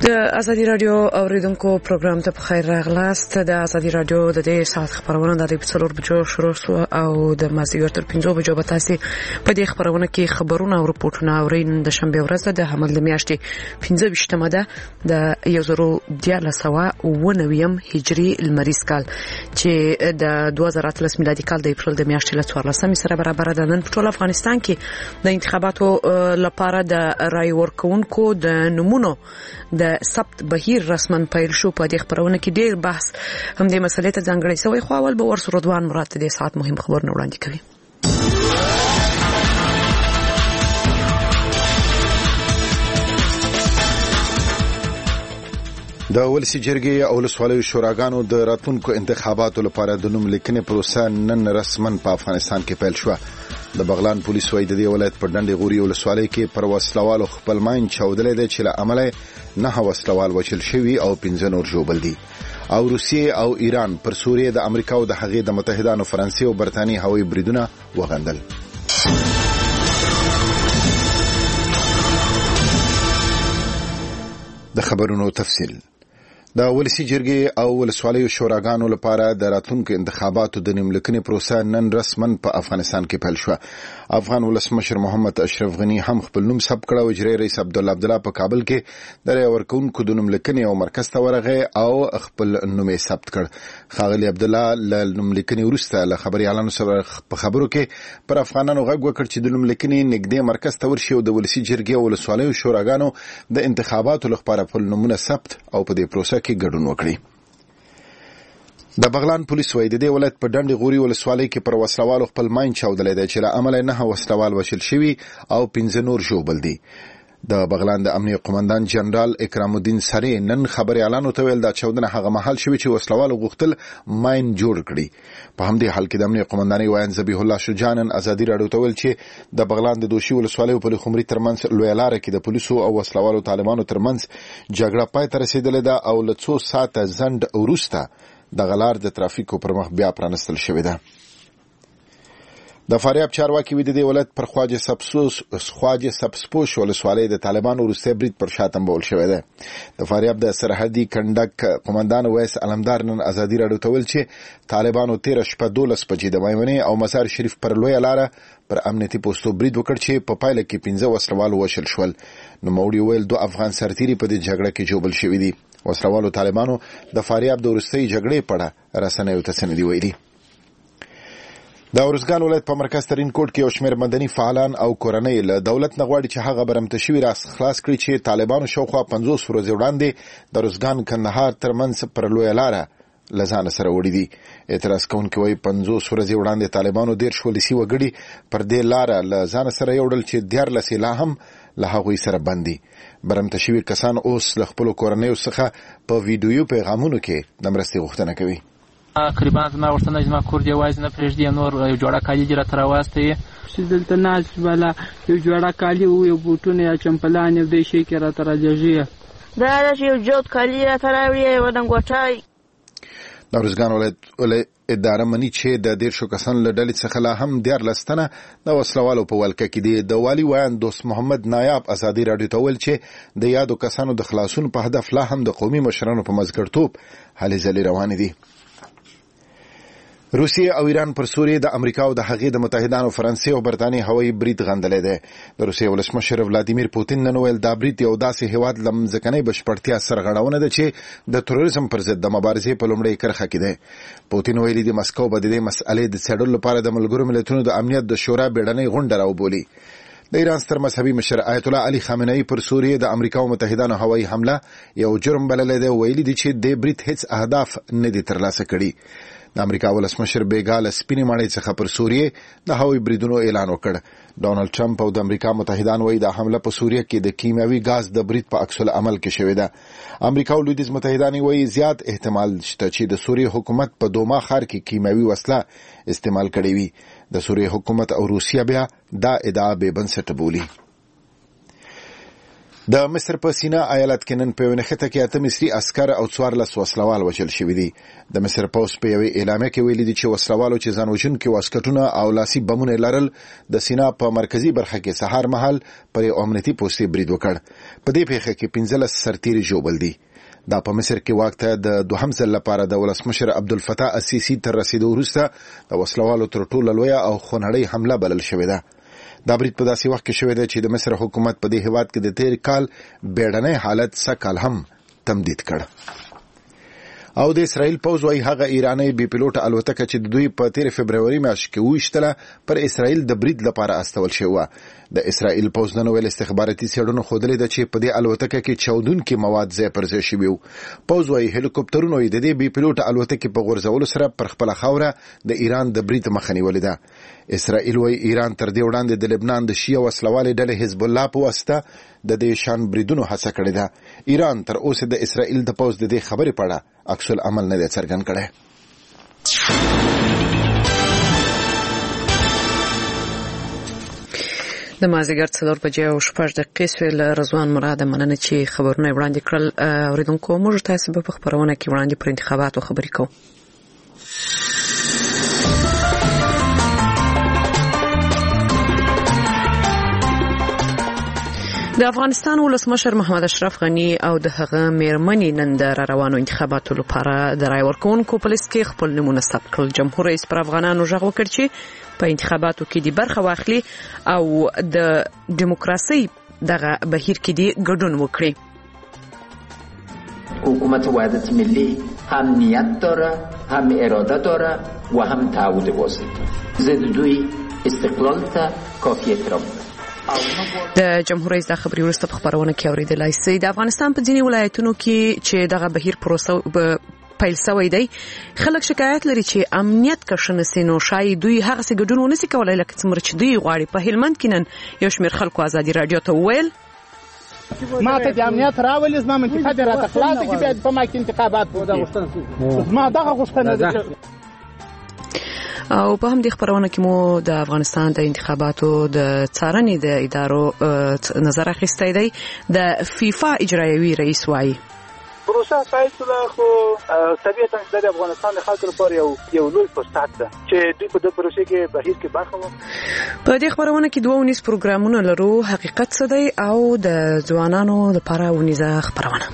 د ازادي رادیو اوریدونکو پروګرام ته خیر راغلاست. د ازادي رادیو د دې ساعت خبرونه د 4 بجو شروع شو او د مازیګر تر 5 بجو به تاسو په دې خبرونه کې خبرونه او رپورټونه اورئ. د شنبه ورځ د حمل د میاشتې 15مه ده د 2019 هجری لمریز کال چې د 2013 میلادي کال د اپریل د میاشتې ل 14 سره برابر ده. نن په ټول افغانستان کې د انتخاباتو لپاره د رای ورکونکو د نمونه د ثبت بهیر رسماً پیل شو. په دې خبرونه کې ډیر بحث هم د مسلې ته ځانګړی شوی، خو اول به ورسره رضوان مراد د ساعت مهم خبرونه وړاندې کوي. د ولسی جرګې او ولسوالیو شوراګانو د راتلونکو انتخاباتو لپاره د نوم لیکنې پروسه نن رسماً په افغانستان کې پیل شوه. د بغلان پولیس وايي د دې ولایت په ډنډ غوري ولسوالۍ کې پر وسلوالو خپل ماین چاودلې ده چې له امله 9 وسلوال وشل شوي او 15 نور ژوبل دي. او روسیې او ایران پر سوریه د امریکا او د هغې د متحدانو فرانسې او برتانیې هوایي بریدونه وغندل. د خبرونو تفصیل. د ولسی جرګې او ولسوالیو شوراګانو لپاره د راتلونکو انتخاباتو د نوملیکنې پروسه نن رسماً په افغانستان کې پیل شوه. افغان ولسمشر محمد اشرف غنی هم خپل نوم ثبت کړ او اجرایي رئیس عبدالله په کابل کې د رای ورکونکو د نوملیکنې او مرکز ته ورغی او خپل نوم یې ثبت کړ. ښاغلي عبدالله له نوملیکنې وروسته له خبريالانو سره په خبرو کې پر افغانانو غږ وکړ چې د نوملیکنې نږدې مرکز ته ورشي او د ولسی جرګې او ولسوالیو شوراګانو د انتخاباتو لپاره خپل نومونه ثبت او په دې پروسه کې ګډون وکړي. د بغلان پولیس وايي د دې ولایت په ډنډ غوري ولسوالۍ کې پر وسلوالو خپل ماین چاودلې ده چې له امله 9 وسلوال وشل شوي او 15 نور ژوبل دي. د بغلان د امنیه قومندان جنرال اکرام الدین سری نن خبريالانو ته ویل دا چاودنه هغه محل شوی چې وسلوالو غوښتل ماین جوړ کړي. په همدې حال کې د امنیه قومندانۍ وایي ذبیح الله شجانن ازادي راډیو ته ویل چې د بغلان د دوشي ولسوالیو په خمري ترمنځ لوی لار کې د پولیسو او وسلوالو طالبانو ترمنځ جګړه پای ته رسیدلې ده او له 2 ساعته زند وروسته د غلار د ترافیکو پر مخ بیا پرانستل شوې ده. د فاریاب چارواکي وی د دې ولایت پر خواجه سبسپوش ولسوالۍ د طالبانو وروستی برید پر شاتم بول شوی ده. د فاریاب د سرحدي کندک قومندان ویس علمدار نن ازادي راډیو ته ویل چې طالبانو 13 شپه 12 بجې د میمنې او مزار شریف پر لوی لار پر امنیتي پوسټو برید وکړ چې په پایله کې 15 وسلوال وشل شول. نو موړي ویل 2 افغان سرتیري په دې جګړه کې جوړل شوی دي. وسلوالو طالبانو د فاریاب د وروستۍ جګړې په اړه رسنیو ته سندې ویلي. د اورزګان ولایت په مرکز ترین کوټ کې یو شمېر مدني فعالان او کورنۍ له دولت نه غواړي چې هغه برمته شوي راس خلاص کړي چې طالبانو شاوخوا 50 ورځې وړاندې د اورزګان کندهار ترمنځ پر لویه لاره له ځان سره وړي دي. اعتراض کوونکي وایي 50 ورځې وړاندې طالبانو 13 ولسي وګړي پر دې لاره له ځان سره یوړل چې 14 لا هم له هغوی سره بندي. برمته شوي کسان اوس له خپلو کورنیو څخه په ویډیو پیغامونو کې د مرستې غوښتنه کوي. تقریبا زما ورته زما کور دی وایي نه پرېږدي نور یو جوړه کالي دې راته راواستوي چې دلته ناست بله یو جوړه کالي و یو بوټونه یا چمپلان یو دې شی کې راته راجږي دا چې یو جوت کالي راته راوړي یو ډنګوټی. د اورزګان ولایت اداره مني چې د 13 کسان له ډلې څخه لا هم 14 تنه د وسلوالو په ولکه کې دي. د والي ویان دوست محمد نایاب ازادي راډیو ته ویل چې د یادو کسانو د خلاصون په هدف لا هم د قومي مشرانو په مزګرتوب هلې ځلې روانې دي. روسیې او ایران پر سوریه د امریکا او د هغې د متحدانو فرانسې او برتانیې هوایي برید غندلې ده. د روسیې ولسمشر ولادیمیر پوتین نن ویل دا برید یو داسې هیواد لمځکنۍ بشپړتیا سرغړونه ده چې د تروریزم پر ضد د مبارزې په لومړۍ کرښه کې ده. پوتین ویلي د مسکو به د دې مسئلې د څېړلو لپاره د ملګرو ملتونو د امنیت د شورا بیړنۍ غونډه راوبولي. د ایران ستر مذهبي مشر آیت الله علي خامنه‌ای پر سوریه د امریکا او متحدانو هوایي حمله یو جرم بللی دی. ویلي دي چې د برید هیڅ اهداف نه دي ترلاسه کړي. د امریکا ولسمشر بیګال سپینې ماڼۍ څخه پر سوریه د هوایي بریدونو اعلان وکړ. ډونالد ټرمپ او د امریکا متحدان وایي د حمله په سوریه کې د کیمیاوي غاز د برید په عکس العمل کې شوې ده. امریکا او لویدیځ متحدان وایي زیات احتمال شته چې د سوریه حکومت په دوما ښار کې کیمیاوي وسله استعمال کړې وي. د سوریه حکومت او روسیه بیا دا ادعا بې بنسټه بولي. د مصر په سینا ایالت کې نن په ونخته کې 8 مصري عسكر او 14 وسلوال وژل شوي دي. د مصر پوس په یوې اعلامیه کې ویلي دي چې وسلوالو چې ځانوژونکي واسکټونه او لاسي بمونه لرل د سینا په مرکزی برخه کې سهار مهال پر امنیتي پوستې برید وکړ. په دې پیښه کې 15 سرتیري ژوبل دي. دا په مصر کې وخت د دوهم ځل لپاره د ولسمشر عبدالفتاح السیسی تر رسیدو وروسته د وسلوالو تر ټولو لویه او خونړۍ حمله بلل شوې ده. دا برید په داسې وخت کې شوی دی چې د مصر حکومت په دې هیواد کې د تیر کال بیړنی حالت سکال هم تمدید کړ. او د اسرائیل پوز وايي هغه ایرانی بي پيلوټ الوتکه چې د دوی په 13 فبرवरी میاشت کې وښتله پر اسرائیل د برید لپاره استول شوی و. د اسرائیل پوز نن ویل استخباراتي څېړنو ښودلې ده چې په دې الوتکه کې 14 مواد ځای پر ځای شوي وو. پوز وايي هلیکوپټرونو د دې بي پيلوټ الوتکې په غورځولو سره پر خپل خوره د ایران د برید مخه نیولې ده. اسرائیل وايي ایران تر دې وړاندې د لبنان د شیعه وسلوالې ډلې حزب الله په واسطه د دې شان بریدونو هڅه کړې ده. ایران تر اوسه د اسرائیل د پوز د دې خبرې په اړه عکس العمل نه دی څرګند کړی. د مازیګر 4 بجې او 6 دقیقې سویل رضوان مراد مننه چې خبرونه وړاندې کړل. اوریدونکو موږ تاسو په خبرونه کې وړاندې پر انتخاباتو خبرې کوو. د افغانستان ولسمشر محمد اشرف غنی او د هغه میرمنې نن د روانو انتخاباتو لپاره د رای ورکوونکو په لیست کې خپل نومونه ثبت کړل. جمهور رئیس پر افغانانو غږ وکړ چې په انتخاباتو کې د برخه واخلي او د دیموکراسي دغه بهیر کې دی ګډون وکړي. حکومت وحدت ملی هم نیت داره، هم اراده داره و هم تعهد واسط. ضد دوی استقلال ته کافی احترام داره. د جمهور رئیس د خبري ورسته په خبرونه کې اوریدلای شي د افغانستان په ځینی ولایتونو کې چې دغه بهیر پروسه پیل شوی دی خلک شکایت لري چې امنیت کښنه سينو شای دوی هغه څه ګډون ونسي کولای لکه څومره چې دوی غواړي. په هلمند کې نن یو شمېر خلکو ازادي رادیو ته وویل ما ته د امنیت راولې زما منطقه د راته خلاصه کې بیا په ما کې انتخابات وکړي. ما دغه غوښتنه ده. او په هم د خبرونه کې مو د افغانستان د انتخاباتو د څارنې د ادارو نظر اخیستی دی. د فیفا اجرایوي رئیس وایي پروسه فایصله خو طبیعتا د افغانستان د خلکو لپاره یو لوی فرصت ده چې دوی په دې پروسه کې بهیر کې برخه واخلي. په دې خبرونه کې 2 پروګرامونه لرو. حقیقت څه دی او د ځوانانو لپاره ونیزه خبرونه.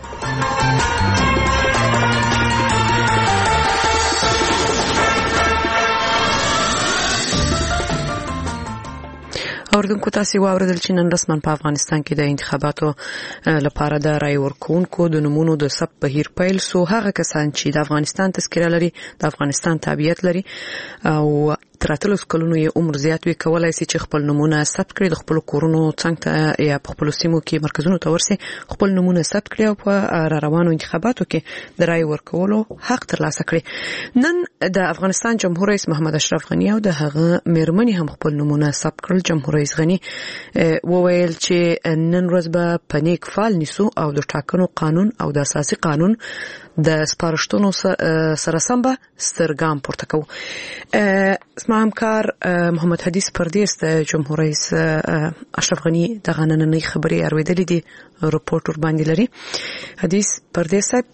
اوردونکو تاسو واوریدل چې نن رسماً په افغانستان کې د انتخاباتو لپاره د رای ورکوونکو د نمونو د ثبت بهیر پیل سو. هغه کسان چې د افغانستان تذکره لري، د افغانستان تابعیت لري او تر 30 کلونو یې عمر زیات وي کولای شي چې خپل نمونه ثبت کړي، د خپل کورونو څنګه ته یا په خپل سیمو کې مرکزونو ته ورسي خپل نمونه ثبت کړي او په روانو انتخاباتو کې د رای ورکولو حق ترلاسه کړي. نن د افغانستان جمهور رئیس محمد اشرف غنی او د هغه میرمنې هم خپل نمونه ثبت کړل. جمهور رئیس غنی وویل چې نن ورځ به په نیک فعال نیسو او د ټاکنو قانون او د اساسي قانون د سپارښتنو سره سم به سترګام پورته کوو. زما همکار محمد حدیث پردیس د جمهور رئیس اشرف غنی دغه نننۍ خبرې اوریدلې دي، رپورټ ور باندې لري. حدیث پردیس صاحب.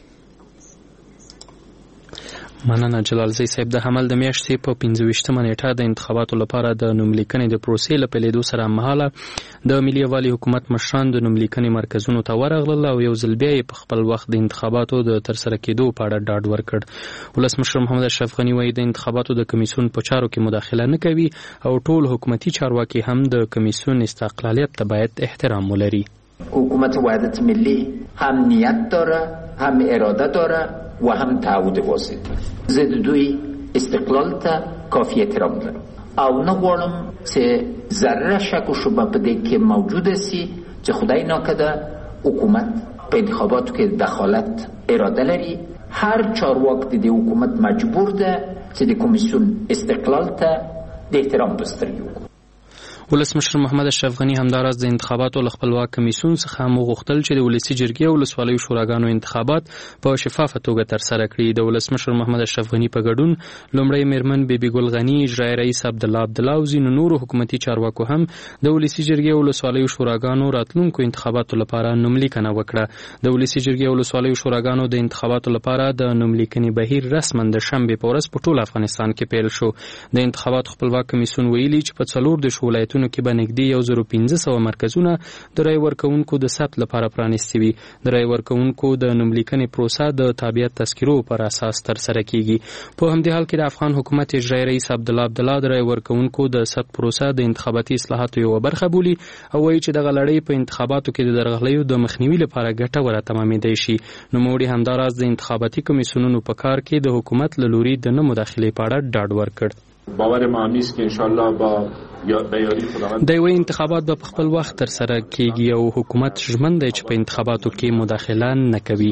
مننه جلالزی صاحب. د حمل د میاشتې په 25مه نیټه د انتخاباتو لپاره د نوملیکنې د پروسې له پیلېدو سره مهاله د ملي یووالي حکومت مشران د نوملیکنې مرکزونو ته ورغلل او یو ځل بیا په خپل وخت د انتخاباتو د ترسره کېدو په اړه ډاډ ورکړ. ولسمشر محمد اشرف غنی وایي د انتخاباتو د کمیسیون په چارو کې مداخله نه کوي او ټول حکومتي چارواکي هم د کمیسیون استقلالیت ته باید احترام ولري. حکومت وحدت ملی هم نیت داره، هم اراده داره و هم تعهد واسط. ضد دوی استقلال ته کافی احترام داره او نه غواړم چې ذره شک و شبهه په دې کې موجود سي چې خدای ناکده حکومت په انتخاباتو کې دخالت اراده لري. هر چارواک د حکومت مجبور ده چې د کمیسیون استقلال ته د احترام بسترګي وکړي. ولسمشر محمد اشرف غنی همداراز د انتخاباتو له خپلواک کمیسیون څخه وغوښتل چې د ولسی جرګې او ولسوالیو شوراګانو انتخابات په شفافه توګه ترسره کړي. د ولسمشر محمد اشرف غنی په ګډون لومړی میرمن بیبي ګل غنی، اجرایی رئیس عبدالله او ځینو نورو حکومتي چارواکو هم د ولسی جرګې او ولسوالیو شوراګانو راتلونکو انتخاباتو لپاره نوملیکنه وکړه. د ولسی جرګې او ولسوالیو شوراګانو د انتخاباتو لپاره د نوملیکنې بهیر رسما د شنبې په ورځ په ټول افغانستان کې پیل شو. د انتخاباتو خپلواک کمیسیون ویلي چې په 14 ولایتونو کې به نږدې 1500 مرکزونه د رای ورکوونکو د ثبت لپاره پرانیستي وي. د رای ورکوونکو د نوملیکنې پروسه د تابعیت تذکرو پر اساس ترسره کیږي. په همدې حال کې د افغان حکومت اجرایی رئیس عبدالله د رای ورکوونکو د ثبت پروسه د انتخاباتي اصلاحاتو یو برخه بولي او وایي چې دغه لړۍ په انتخاباتو کې د درغلیو د مخنیوي لپاره ګټوره تمامېدای شي. نوموړي همداراز د انتخاباتي کمیسیونونو په کار کې د حکومت له لوري د نه مداخلې په اړه ډاډ ورکړ. باور ما نیست که انشالله با بیاری خداوند د یو انتخابات به په خپل وخت تر سره کیږي او حکومت ژمن دی چې په انتخاباتو کې مداخله نه کوي.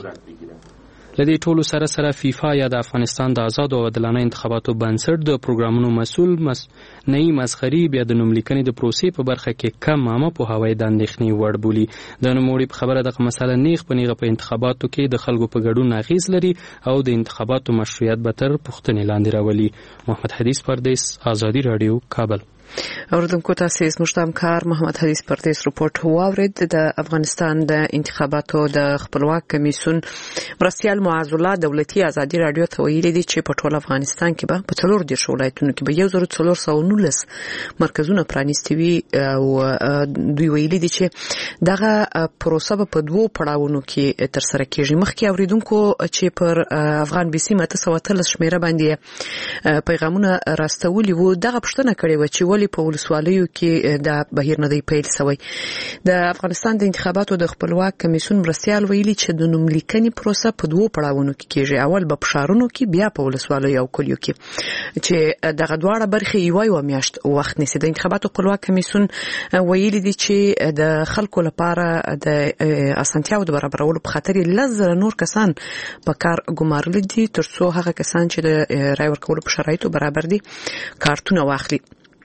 لدې ټولو سره فیفا یا د افغانستان د آزاد او عادلانه انتخاباتو بنسټ د پروګرامونو مسؤل نئی مسخري بیا د نوملیکنې د پروسې په برخه کې کم عامه پوهاوی د اندېښنې وړ بولي. د نوموړي په خبره دغه مسله نیغ په نیغه په انتخاباتو کې د خلکو په ګډون اغیز لري او د انتخاباتو مشروعیت به تر پوښتنې لاندې راولي. محمد حدیث پردیس، آزادي رادیو، کابل. اوردونکو تاسو زموږ د همکار محمد حدیث پردیس رپورت واورید. د افغانستان د انتخاباتو د خپلواک کمیسیون مرستیال معاذ الله دولتي ازادي رادیو ته ویلي دي چې په ټول افغانستان کې به په 14 ولایتونو کې به 1419 مرکزونه پرانیستي وي او دوی ویلي دي چې دغه پروسه په دوو پړاوونو کې تر سره کیږي. مخکې اوریدونکو چې پر افغان بي سي 913 شمیره باندې پیغامونه راستولي وو دغه پوښتنه کړې و چې په ولسوالیو کې د بهیر نه دی پیل شوی. د افغانستان د انتخاباتو د خپلواک کمیسیون مرستیال ویلي چې د نوملیکنې پروسه په دوو پړاوونو کې کیږي. اول په شهرونو کې بیا په ولسوالیو او کلیو کې چې دغه دواړه برخې یو میاشت وخت نیسي. د انتخاباتو خپلواک کمیسیون ویلي دي چې د خلکو لپاره د اسانتیاو د برابرولو په خاطر 10,000 نور کسان په کار ګمارل دي ترڅو هغه کسان چې د رای ورکولو په شرایطو برابر دي کارتونه واخلي.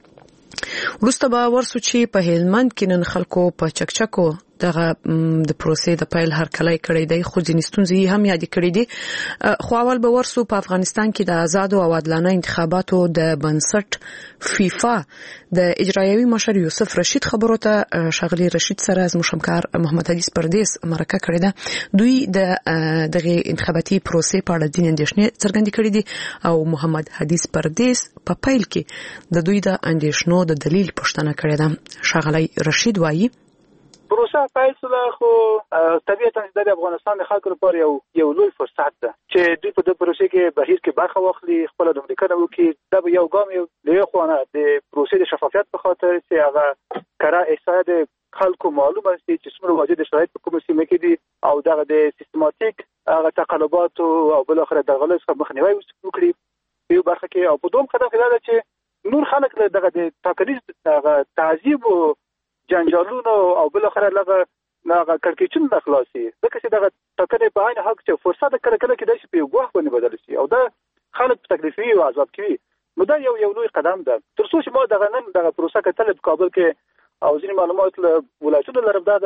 وروسته به ورسو چې په هلمند کې نن خلکو په چکچکو دغه د پروسې د پیل هرکلی کړی دی خو ځینې ستونزې هم یادې کړې دي. خو اول به ورسو په افغانستان کې د آزادو او عادلانه انتخاباتو د بنسټ فیفا د اجرایوي مشر یوسف رشید خبرو ته ښاغلي رشید سره زموږ همکار محمد حدیث پردیس مرکه کړې ده. دوی د دغه انتخاباتي پروسې په اړه ځینې اندېښنې څرګندې کړې دي او محمد حدیث پردیس په پیل کې د دوی د اندېښنو د دلیل پوښتنه کړې ده. ښاغلی رشید وایي پروسه پیل شوه خو طبیعتا د افغانستان د خلکو لپاره یو لوی فرصت ده چې دوی په دې پروسې کې بهیر کې برخه واخلي، خپل نوملیکنه وکړي. دا به یو ګام له خوانه د پروسې د شفافیت په خاطر چې هغه کره احصایه د خلکو معلومه شي چې څومره واجد شرایط په کومه سیمه کې دي او دغه د سیستماتیک هغه تقلبات او بل اخر د غلط څخه مخنیوي وکړي یو برخه کې. او په دوم قدم کې دا چې نور خلک دغه د تاکلیز تعذيب او جنجالونو او بل اخر لغه کړکېچون د خلاصي ځکه چې دغه ټاکنې په عین حق چې فرصت کله کله کې د شي په غوښ باندې بدل شي او دا خلک په تکلیفي او عذاب کوي. نو دا یو لوی قدم ده. تر څو چې ما دغه نن دغه پروسه کتل په کابل کې او ځینې معلومات له ولایتونو لرم دا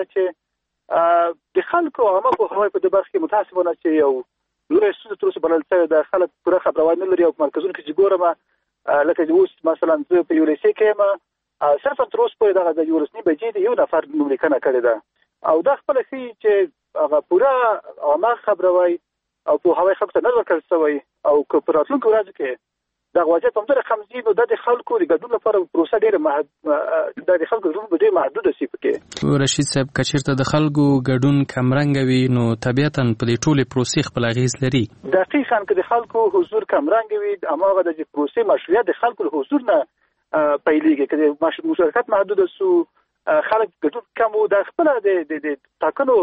چې د خلکو عامه په هوای په د برخه کې متاسفانه چې یو لوی څه تر څو بلل څه د خلک پوره خبرونه نه لري او مرکزونو کې چې ګورم لکه اوس مثلا زه په یولسي کې ما صرف تر اوسه په دغه د یولسنی بجې د یو نفر نوملیکنه کړې ده او دا خپل شي چې هغه پوره عامه خبروي او په هوای خلکو ته نه ورکړل شوی او که په راتلونکي ورځ کې دا وضعیت هم ډېر کمزوري نو د خلکو د ګډون لپاره پروسه ډېر د خلکو ګډون به ډېر محدود شي پکې. رشید صاحب کچیرته د خلکو ګډون کمرنګ وي نو طبيعتا په دې ټولې پروسې خپل اغیز لري. دقیقاً که د خلکو حضور کمرنګ وي اماغه د پروسې مشروعیت د خلکو له حضور نه پیلېږي که مشارکت محدود سو خلک ګډون کم او د خپل د ټاکنو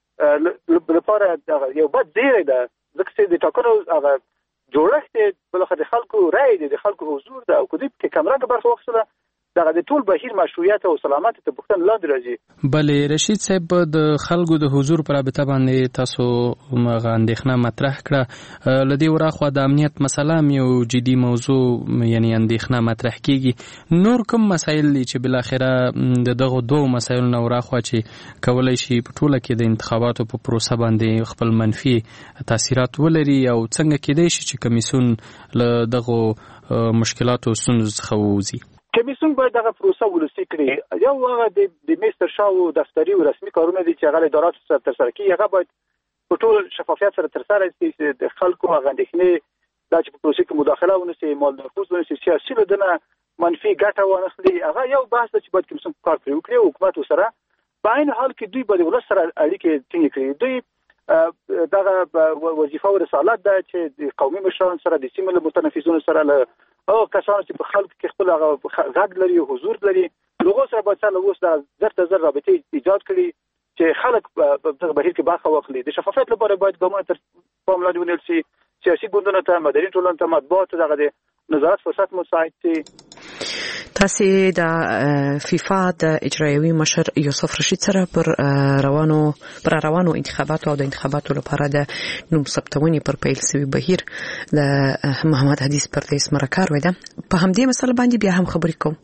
لپاره یو بد ځای ده ځکه چې د ټاکنو هغه جوړښت بلخه د خلکو رائے د خلکو حضور ده او کدی په کمرنګ برخه واخله دغه د ټول بهیر مشروعیت او سلامت ته پوښتنه لاندې راځي. بلې رشید صاحب د خلکو د حضور پر رابطه باندې تاسو مغه اندېښنه مطرح کړه، لدی وراخوا د امنیت مسله یو جدي موضوع یعنی اندېښنه مطرح کیږي. نور کوم مسایل چې بل اخره دغه دوه مسایل نو وراخوا چې کولای شي په ټوله کې د انتخاباتو په پروسه باندې خپل منفي تاثیرات ولري او څنګه کېدای شي چې کمیسون له دغه مشکلاتو ستونزو څخه ووځي؟ کمیسیون باید دغه پروسه ولسی کړي. یو هغه د مستر شاو دفتري او رسمي کارونه دي چې هغه ادارات سره ترسره کوي، هغه باید په ټول شفافیت سره ترسره شي. د خلکو هغه اندېښنې دا چې په پروسه کې مداخله ونشي، مال نفوذ ونشي، سیاسي لدنه منفي ګټه ونخلي، هغه یو بحث چې باید کمیسیون کار کوي او حکومت سره په عین حال کې دوی باید ولس سره اړیکې ټینګ کړي. دوی دغه وظیفه او رسالت ده چې د قومي مشران سره د سیمې له متنفذونو سره او کسانو چې په خلکو کې خپل غږ لري او حضور لري لغو سره باید سره اوس د زر ته زر رابطې ایجاد کړي چې خلک په دغه بهیر کې برخه واخلي. د شفافیت لپاره باید ګامونه تر پام لاندې ونیول شي، سیاسي ګوندونو ته، مدني ټولنې ته، مطبوعاتو دغه د نظارت فرصت مساعد شي. تاسو د فیفا د اجرایوي مشر یوسف رشید سره پر روانو انتخاباتو او د انتخاباتو لپاره د نوم ثبتونې پر پیل شوی بهیر د محمد حدیث پردیس مرکه وې ده. په همدې مسله باندې بیا هم خبرې کوم.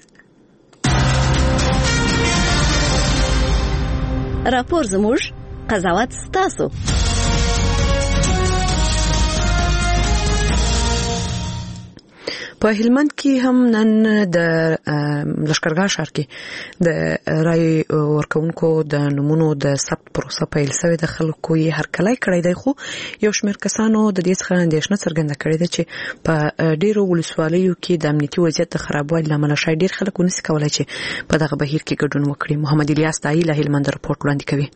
راپور زموږ، قضاوت ستاسو. په هلمند کې هم نن د لشکرګاه ښار کې د رای ورکوونکو د نمونو د ثبت پروسه پیل شوې ده. خلکو یې هرکلی کړی دی، خو یو شمېر کسانو د دې څخه اندېښنه څرګنده کړې ده چې په ډېرو ولسوالیو کې د امنیتي وضعیت د خرابوالي له امله شاید ډېر خلک ونشي کولی چې په دغه بهیر کې ګډون وکړي. محمد الیاس دایي له هلمند رپورټ وړاندې کوي.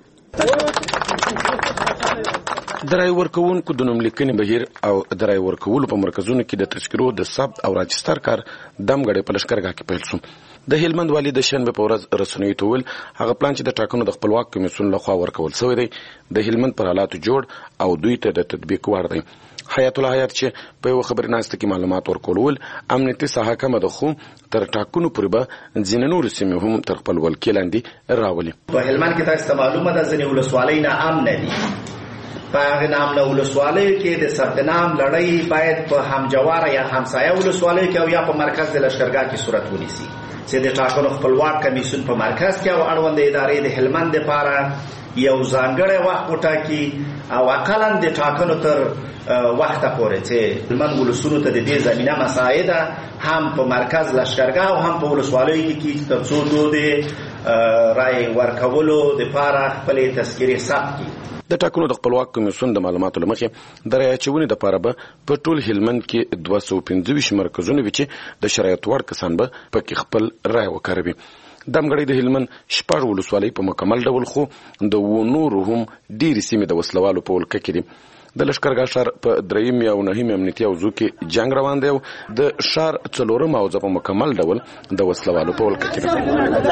د رای ورکوونکو د نوم لیکنې بهیر او د رای ورکولو په مرکزونو کې د تذکرو د ثبت او راجستر کار دمګړې په لشکرګاه کې پیل شو. د هلمند والي د شنبه په ورځ رسنیو ته ویل هغه پلان چې د ټاکنو د خپلواک کمیسیون لخوا ورکول شوی دی د هلمند پر حالاتو جوړ او دوی ته د تطبیق وړ دی. حیات الله حیات چې په یو خبرنامه کې معلومات ورکول امنیتي ساحه کمه ده، خو تر ټاکنو پورې به ځینې نور سیمې هم تر خپل ولکې لاندې راولي. په هلمند کې تاسو ته معلومه ده ځینې ولسوالۍ نه امن دي. په هغه نام له ولسوالیو کې د ثبت نام لړۍ باید په همجواره یا همسایه ولسوالیو کې او یا په مرکز د لشکرګاه کې صورت ونیسي چې د ټاکنو خپلواک کمیسیون په مرکز کې او اړوند ادارې د هلمند لپاره یو ځانګړی وخت وټاکي او اقلا د ټاکنو تر وخته پورې چې هلمند ولسونو ته د دې زمینه مساعده هم په مرکز لشکرګاه او هم په ولسوالیو کې تر څو د رای ورکولو لپاره خپل تذکرې ثبت کړي. د ټاکنو د خپلواک کمیسیون د معلوماتو لمخې د رای اچونې لپاره به په ټول هلمند کې 225 مرکزونه وي چې د شرایط وړ کسان به پکې خپل رای وکاروي. دمګړی د هلمند شپږ ولسوالۍ په مکمل ډول، خو د نورو هم ډېرې سیمې د وسلوالو په ولکه کې دي. د لشکرګاه ښار په دریم او نهم امنیتي حوزو کې جنگ روان دی او د ښار څلورم حوزه په مکمل ډول د وسلوالو په ولکه کې ده.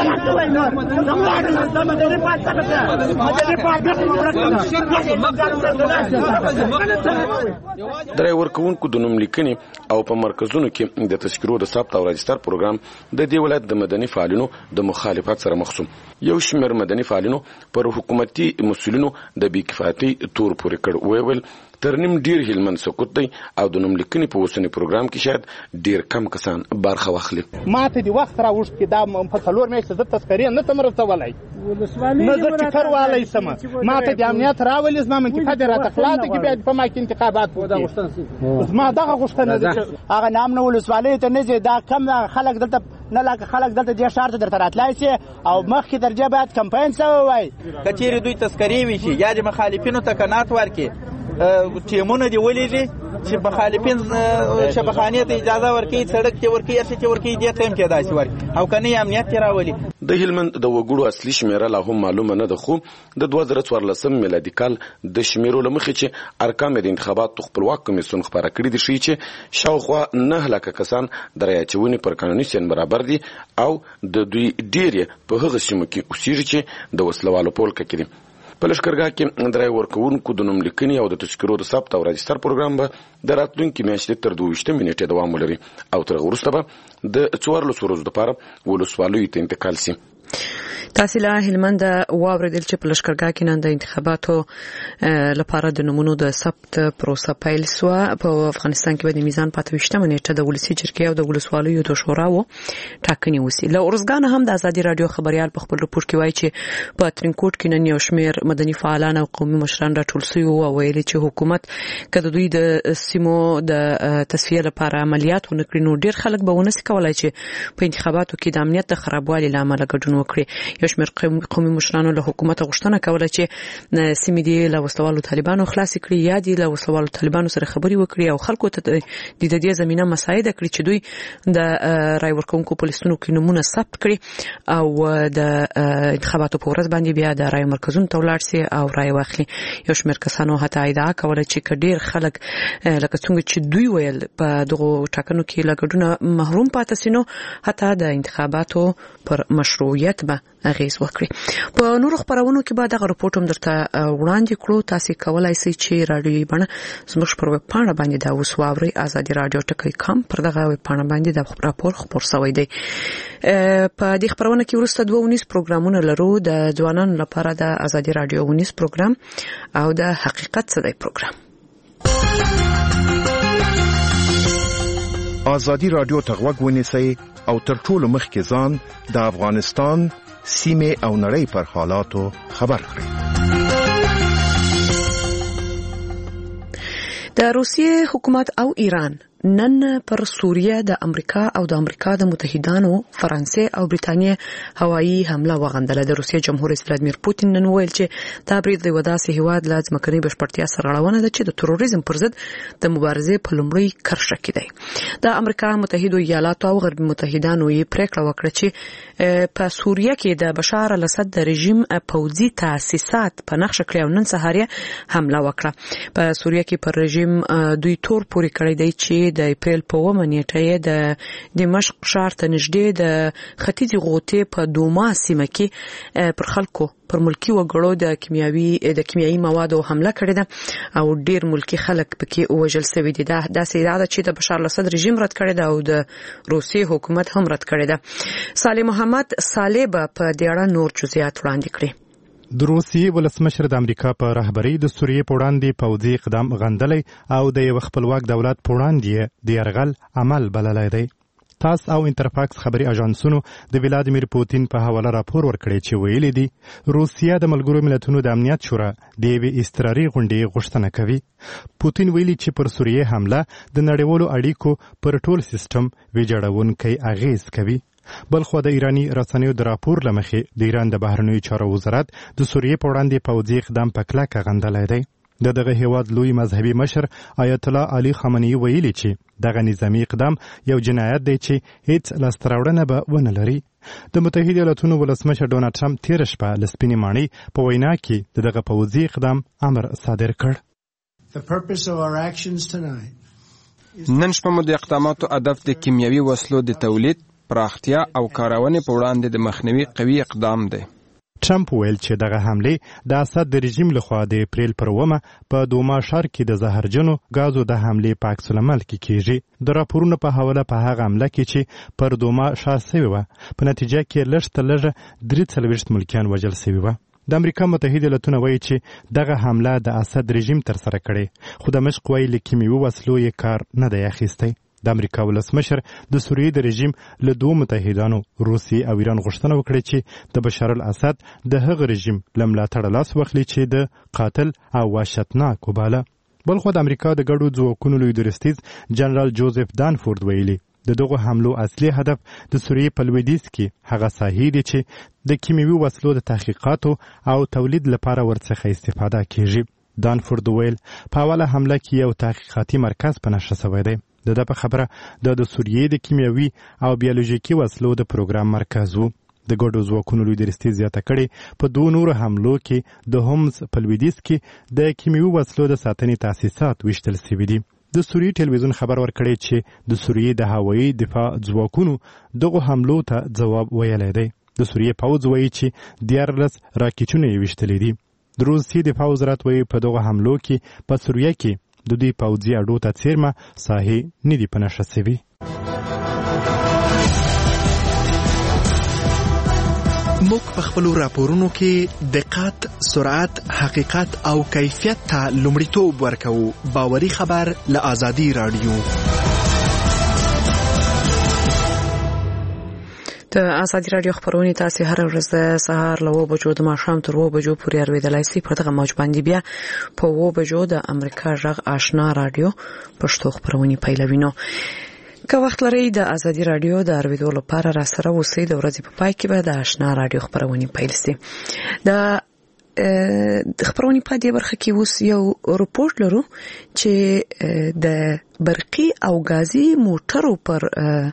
د رای ورکوونکو د نوم لیکنې او په مرکزونو کې د تذکرو د ثبت او راجستر پروګرام د دې ولایت د مدني فعالینو د مخالفت سره مخ شو. یو شمېر مدني فعالینو پر حکومتي مسؤلینو د بې کفایتۍ تور پورې کړ. ویل تر نیم ډیر هلمند سکوت دی او د نوم لیکنې په اوسني پروګرام کې شاید ډیر کم کسان برخه واخلي. ما ته د وخت راوښت کې دا په څلور میاشتې زه تذکرې نه تم رسولی نه زه ټیکر والی سم. ما ته د امنیت راولي زما منطقه دې راته خلاصه کړي بیا په ما کې انتخابات وکړي. زما دغه غوښتنه ده چې هغه نام نه ولسوالۍ ته نه ځي. دا کم خلک دلته نه لکه خلک دلته دې ښار ته درته راتلی شي او مخکې درجه باید کمپاین سوی وای. که چیرې دوی تذکرې وشي یا د مخالفینو ته قناعت ورکړي ټیمونه دې ولیږي چې مخالفین شبخانې ته اجازه ورکړي، سړک ته ورکړي، هر څه ته ورکړي، دې ته هم کېدای شي ورکړي او که نه یې امنیت کې راولي. د هلمند د وګړو اصلي شمېره لا هم معلومه نه ده، خو د 2014 میلادي کال د شمېرو له مخې چې ارقام د انتخاباتو خپلواک کمیسیون خپاره کړي دي ښیي چې شاوخوا 9 لکه کسان د رای اچونې پر قانوني سن برابر دي او د دوی ډېر په هغه سیمو کې اوسېږي چې د وسلوالو په ولکه کې دي. په لښکرګاه کې د رای ورکوونکو د نوملیکنې او د تذکرو د ثبت او راجستر پروګرام به د راتلونکي میاشتې تر 22 نیټې دوام ولري او تر هغه وروسته به د 14 ورځو لپاره ولسوالیو ته انتقال شي. تاسو له هلمند واوریدل چې په لښکرګاه کې نن د انتخاباتو لپاره د نمونو د ثبت پروسه پیل شو. په افغانستان کې د میزان 28 نیټه د ولسی جرګې او د ولسوالیو د شوراو ټاکنې وسی. له ورځګان هم د ازادي رادیو خبريال په خپل رپورت کې وایي چې په ترینکوټ کې نن یو شمېر مدني فعالان او قومي مشران راټول شوي او ویلي چې حکومت کله دوی د سیمو د تصفیه لپاره عملیات ونکړي نو ډیر خلک به ونسي کولای چې په انتخاباتو کې د امنیت د خرابوالي لامل ګډون وکړي. یو شمېر قومي مشرانو له حکومت غوښتنه کوله چې سیمې دې له وسلوالو طالبانو خلاص کړي یا دې له وسلوالو طالبانو سره خبري وکړي او خلکو ته د دې زمينه مساعده کړي چې دوی د رای ورکونکو پولیسونو کې نمونه ثبت کړي او د انتخاباتو په ورځ باندې بیا د رای مرکزونو ته ولاړ شي او رای واخلي. یو شمېر کسانو حتی ادعا کوله چې کډیر خلک لکه څنګه چې دوی ویل په دغه ټاکنو کې لګډونه محروم پاتې سينو حتی د انتخاباتو پر مشروعیت به اغیز وکړي. په نورو خبرونو کې به دغه رپورټ هم درته وړاندې کړو. تاسو کولای شئ چې رادیوي بڼه زموږ پر ویب پاڼه باندې دا وسواوري ازادي رادیو ټکی.com پر دغه ویب پاڼه باندې د راپور خبر شوی دی. په دې خبرونه کې ورسته 2 پروګرامونه لرو د ځوانانو لپاره د ازادي رادیو 19 پروګرام او د حقیقت صدای پروګرام. ازادي رادیو ته غوږ ونیسئ او تر ټولو مخکې ځان د افغانستان سیمه او نړۍ پر حالاتو خبر کړئ. د روسیې حکومت او ایران نن پر سوریه د امریکا او د امریکا د متحدانو فرانسې او بریتانیا هوایي حمله وغندله. د روسیې جمهور رئیس ولادیمیر پوتین نن ویل چې دا برید د وداسې هیواد له ځمکنۍ بشپړتیا سره اړوند ده چې د تروریزم پر ضد د مبارزې په لومړۍ کرښه کې دی. د امریکا متحده ایالاتو او غربي متحدانو یې پریکړه وکړه چې په سوریه کې د بشار الاسد د رژیم پوځي تاسیسات په نقشه کړی او نن سهار یې حمله وکړه. په سوریه کې پر رژیم دوی تور پوري کړی دی چې د اپریل په 9 نیټه د دمشق ښار ته نږدې د ختیځ غوټې په دوما سیمه کې پر خلکو پر ملکی وګړو د کیمیاوي موادو حمله کړې ده او ډیر ملکی خلک پکې وژل شوي دي. دا سیاده چې د بشار الاسد رژیم رد کړی ده او د روسي حکومت هم رد کړی ده. صالح محمد صالح په دې اړه نور جزئیات وړاندې کړي. د روسیې ولسمشر د امریکا په رهبری د سوریې په وړاندې پوځي اقدام غندلی او د یو خپلواک دولت په وړاندې د یرغل عمل بللی دی. تاس او انټرفاکس خبري اژانسونو د ولادیمیر پوتین په حواله راپور ورکړی چې ویلي دي روسیه د ملګرو ملتونو د امنیت شورا د یوې اضطراري غونډې غوښتنه کوي. پوتین ویلي چې پر سوریې حمله د نړیوالو اړیکو پر ټول سیستم ویجاړونکی اغیز کوي. بلخو د ایرانی رسنیو د راپور لمخې د ایران د بهرنیو چارو وزارت د سوریې په وړاندې پوځي اقدام په کلکه غندلی دی. دغه هیواد لوی مذهبي مشر آیت الله علي خامنه‌ای ویلي چې دغه نظامی اقدام یو جنایت دی چې هیڅ لاسته راوړنه به ونه لري. د متحده ایالاتونو ولسمشر ډونالد ټرمپ تیر شپه له سپینې ماڼۍ په وینا کې دغه پوځي اقدام امر صادر کړ. نن شپه مو د اقداماتو هدف د کیمیاوي وسلو د تولید پراختیا او کارونې په وړاندې د مخنیوي قوي اقدام دی. ټرمپ ویل چې دغه حمله د اسد د رژیم لخوا د اپریل پر 9 په دوما ښار کې د زهرجنو غازو د حمله په عکس العمل کې کیږي. د راپورونو په حواله په هغه حمله کې چې پر دوما ښار شوی و په نتیجه کې لږ تر لږه 43 ملکیان وژل شوي و. د امریکا متحده ایالاتونه وایي چې دغه حمله د اسد رژیم تر سره کړي خو دمشق وایي له کیمیاوي وسلو یې کار نه دی اخیستی. د امریکا ولسمشر د سوریې د رژیم له دوه متحدانو روسیې او ایران غوښتنه وکړه چې د بشار الاسد د هغه رژیم له ملاتړه لاس واخلي چې د قاتل او وحشتناک وباله. بلخو د امریکا د ګډو ځواکونو لوی درستیز جنرال جوزف دانفورد ویلي د دغه حملو اصلي هدف د سوریې په لویدیځ کې هغه ساحې دي چې د کیمیاوي وسلو د تحقیقاتو او تولید لپاره ورڅخه استفاده کیږي. دانفورد ویل په اوله حمله کې یو تحقیقاتي مرکز په نښه شوی دی. د په خبره د سوریې د کیمیاوي او بیولوژیکي وسلو د پروګرام مرکز وو. د ګډو ځواکونو لوی درستیز زیاته کړي په دوه نورو حملو کې د هومز په لویدیځ کې د کیمیاوي وسلو د ساتنې تاسیسات ویشتل شوي دي. د سوریې ټلویزیون خبر ورکړی چې د سوریې د هوایي دفاع ځواکونو دغه حملو ته ځواب ویلی دی. د سوریې پوځ وایي چې 14 راکټونه یې ویشتلي دي. د روسیې دفاع وزارت وایي په دغه حملو کې په سوریه کې د دوی پوځي اډو ته څیرمه ساحې نه دي په نښه سوي. موږ په خپلو راپورونو کې دقت، سرعت، حقیقت او کیفیت ته لومړیتوب ورکوو. باوري خبر له آزادي رادیو. د آزادي رادیو خبرونه تاسو هر ورځ د سهار له 9 بجو د ماښام تر 9 بجو پورې اوریدلای شئ. په دغه موج باندې بیا په 9 بجو د امریکا غږ آشنا رادیو پښتو خبرونه پیلوي. نو که وخت لرئ د آزادي رادیو د اوریدو لپاره را سره اوسئ. د ورځې په پای کې به د آشنا رادیو خبرونه پیل شي. د خبرونه په دې برخه کې اوس یو رپورت لرو چې د برقي او غازي موټرو پر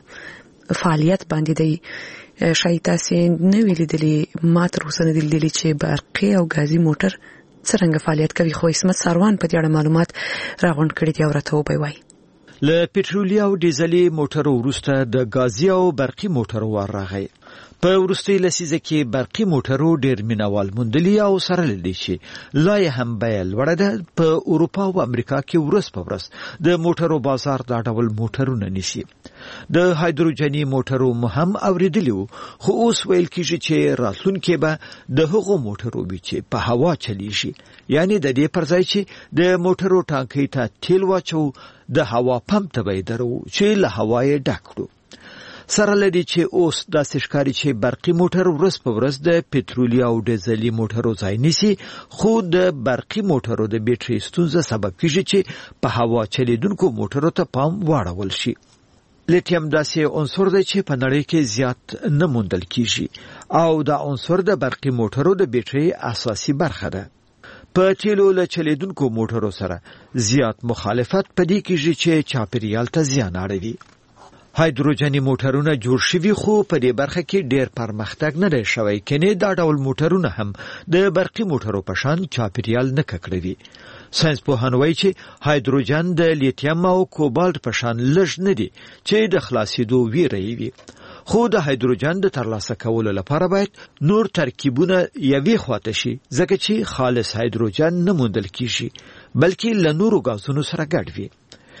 فعالیت باندې دی. شاید تاسو نه ویلېدلی، ما تر اوسه نه لیدلی چې برقي او غازي موټر څنګه فعالیت کوي. خو اسمت ساروان په دې اړه معلومات راغونډ کړي دي او راته وایي. له پټرولي او ډیزلي موټرو وروسته د غازي او برقي موټرو وار راغی. په وروستي لسیزه کې برقي موټرو ډېر مینوال موندلي او سره لیدي چې لا یې هم بیه لوړه ده. په اروپا او امریکا کې ورځ په ورځ د موټرو بازار دا ډول موټرونه نیسي. د هایدروجني موټرو مهم اوریدلی وو، خو اوس ویل کېږي چې راتلونکي به د هغو موټرو وي چې په هوا چلیږي. یعنی د دې پر ځای چې د موټرو ټانکۍ ته تیل واچو، د هوا پمپ ته به درو چې له هوا یې ډک کړو. سره لدی چې اوس داسې ښکاري چې برقي موټر ورځ په ورځ د پټرولي او ډیزلي موټرو ځای نیسي، خو د برقي موټرو د بیټرۍ ستونزه سبب کیږي چې په هوا چلیدونکو موټرو ته پام واړول شي. لیتیم داسې عنصر دی چې په نړۍ کې زیات نه موندل کیږي او دا عنصر د برقي موټرو د بیټرۍ اساسي برخه ده. په تیلو له چلیدونکو موټرو سره زیات مخالفت پدې کیږي چې چاپیریال ته زیان اړوي. هایدروجني موټرونه جوړ شوي، خو په دې برخه کې ډېر پرمختګ نه دی شوی. کني دا ډول موټرونه هم د برقي موټرو په شان چاپیریال نه ککړوي. ساينس پوهان وایي چې هایدروجن د لیتیم او کوبالت په شان لږ نه دي چې د خلاصېدو ویره وي. خو د هایدروجن د ترلاسه کولو لپاره باید نور ترکیبونه یوې خواته شي، ځکه چې خالص هایدروجن نه موندل کیږي بلکې له نورو غازونو سره ګډ وي.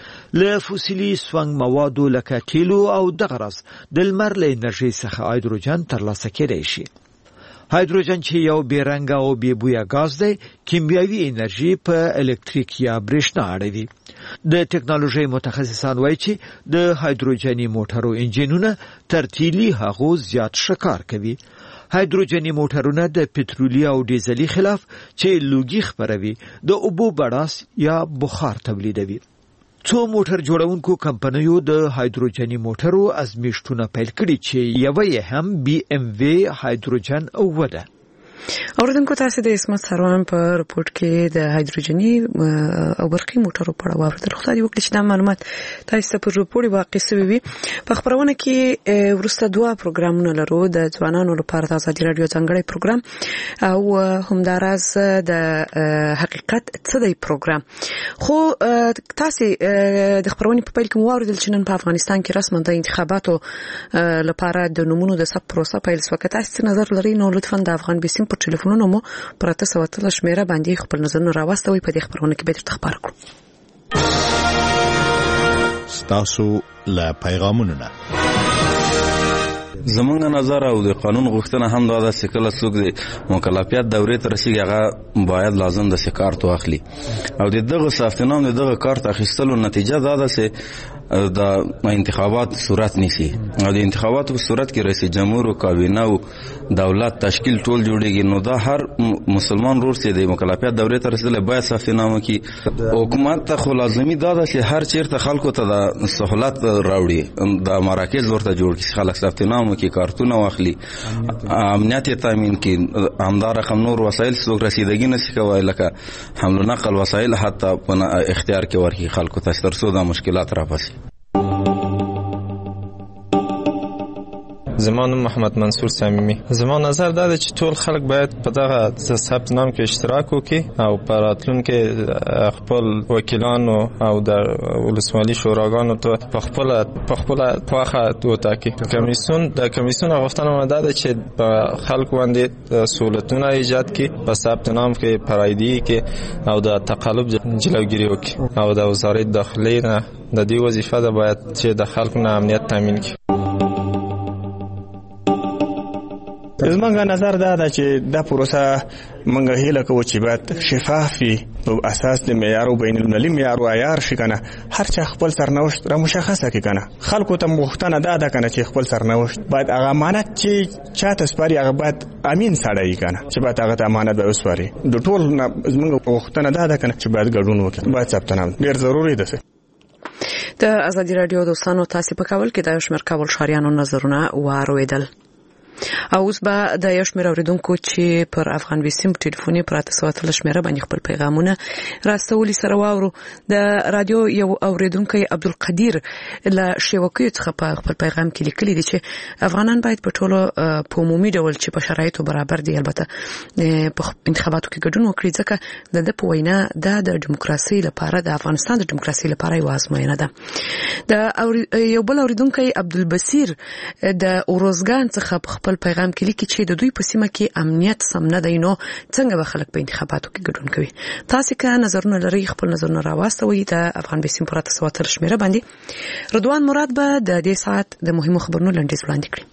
له فوسیلي سونګ موادو لکه تیلو او دغه راز د لمر له انرژي څخه هایدروجن ترلاسه کېدای شي. هایدروجن چې یو بې رنګه او بې بویه غاز دی، کیمیاوي انرژي په الکتریک یا برېښنا اړوي. د ټکنالوژي متخصصان وایي چې د هایدروجني موټرو انجینونه تر تیلي هغو زیات ښه کار کوي. هایدروجني موټرونه د پټرولي او ډیزلي خلاف چې لوګي خپروي، د اوبو بړاس یا بخار تولیدوي. څو موټر جوړونکو کمپنیو د هایدروجني موټرو ازمیښتونه پیل کړي چې یوه یې هم BMW هایدروجن وده. اوریدونکو تاسو د اسمت سروان په رپورت کې د هایدروجني او برقي موټرو په اړه واوریدل. خو دا دی وکړي چې دا معلومات تاسو ته په رپورت واقع شوی وي. په خبرونه کې ورسته دوه پروګرامونه لرو، د ځوانانو لپاره د آزادي رادیو ځانګړی پروګرام او همداراز د حقیقت څه دی پروګرام. خو تاسو د خبرونه په پیل کې واوریدل چې نن په افغانستان کې رسما د انتخاباتو لپاره د نمونو د ثبت پروسه پیل شوه. که تاسو نظر لرئ نو لطفا د افغان بیسیم په ټلیفونونو مو پر 313 شمیره باندې خپل نظرونه راوستوي. په دې خبرونه کې به درته خبر کړو. ستاسو له پیغامونو نه زمونږ نظر او د قانون غوښتنه هم دا ده چې کله څوک د مکلفیت دورې ته رسیږي هغه باید لازم د کارت واخلي او د دغه سافتنام د دغه کارت اخیستلو نتیجه دا ده چې د انتخابات صورت نیسي او د انتخاباتو په صورت کې رئیس جمهور او کابینه او دولت تشکیل ټول جوړیږي. نو دا هر مسلمان ورور چې د مکلفیت دورې ته رسیدل باید سافتنامه کې حکومت ته خو لازمي دا ده چې هر چیرته خلکو ته د سہولت راوړي، د مراکز ورته جوړ کړي، خلک سافتنامه کې کارتونه واخلي، امنیت تامین کې همدار رقم نور وسایل څوک رسیدګي نشي کوي لکه حمل و نقل وسایل حتی په اختیار کې ورکړي خلکو ته تر څو دا مشکلات راپاسي. زما نوم محمد منصور صمیمی. زما نظر دا چې ټول خلک باید په دغه ثبت نام کې اشتراک وکړي او په راتلونکي خپل وکیلانو او د ولسوالي شوراګانو ته په خپل پوښه وټاکي. د کمیسیون غوښتنه دا ده چې په خلکو باندې سہولتونه ایجاد کړي، په ثبت نام کې پرایدي کې او د تقلب جلوګیری وکړي او د وزارت داخلي نه د دې وظیفه ده باید چې د خلکو نه امنیت تامین کړي. زمونږ نظر دا ده چې دا پروسه مونږ هیله کوو چې باید شفاف وي، په اساس د معیار او بین المللي معیار او عیار شي کنه. هر چا خپل سرنوشت را مشخصه کړي کنه. خلکو ته غوښتنه دا ده کنه چې خپل سرنوشت باید هغه امانت چې چاته سپاري هغه باید امین سړی کنه، چې باید هغه ته امانت به وسپاري. د ټول زمونږ غوښتنه دا ده کنه چې باید ګډون وکړي، باید ثبت نام ډیر ضروري ده. د ازادي رادیو دوستانو تاسو په کول کې د شمیر کول شاریانو نظرونه وارویدل. او اوس به د یو شمېر اوریدونکو چې پر افغان ویسیم ټلیفوني پراته سواتل شمیره باندې خپل پیغامونه راستولي سره واورو. د رادیو یو اوریدونکو عبدالقدیر له شیوکیو څخه په خپل پیغام کې لیکلي دي چې افغانان باید په ټولو په عمومي ډول چې په شرایطو برابر دي البته په انتخاباتو کې ګډون وکړي، ځکه د په وینا د دیموکراسي لپاره د افغانستان د دیموکراسي لپاره یو ازموینه ده. د یو بل اوریدونکو عبدالبصیر د اوروزګان څخه په خپل پیغام کې لیکي چې د دوی په سیمه کې امنیت سم نه دی، نو څنګه به خلک په انتخاباتو کې ګډون کوي. تاسو که نظرونه لرئ خپل نظرونه راواستوئ. د افغان بیسیم پراته سواتل شمیره باندې رضوان مراد به د دې ساعت د مهمو خبرونو لنډیز وړاندې کړي.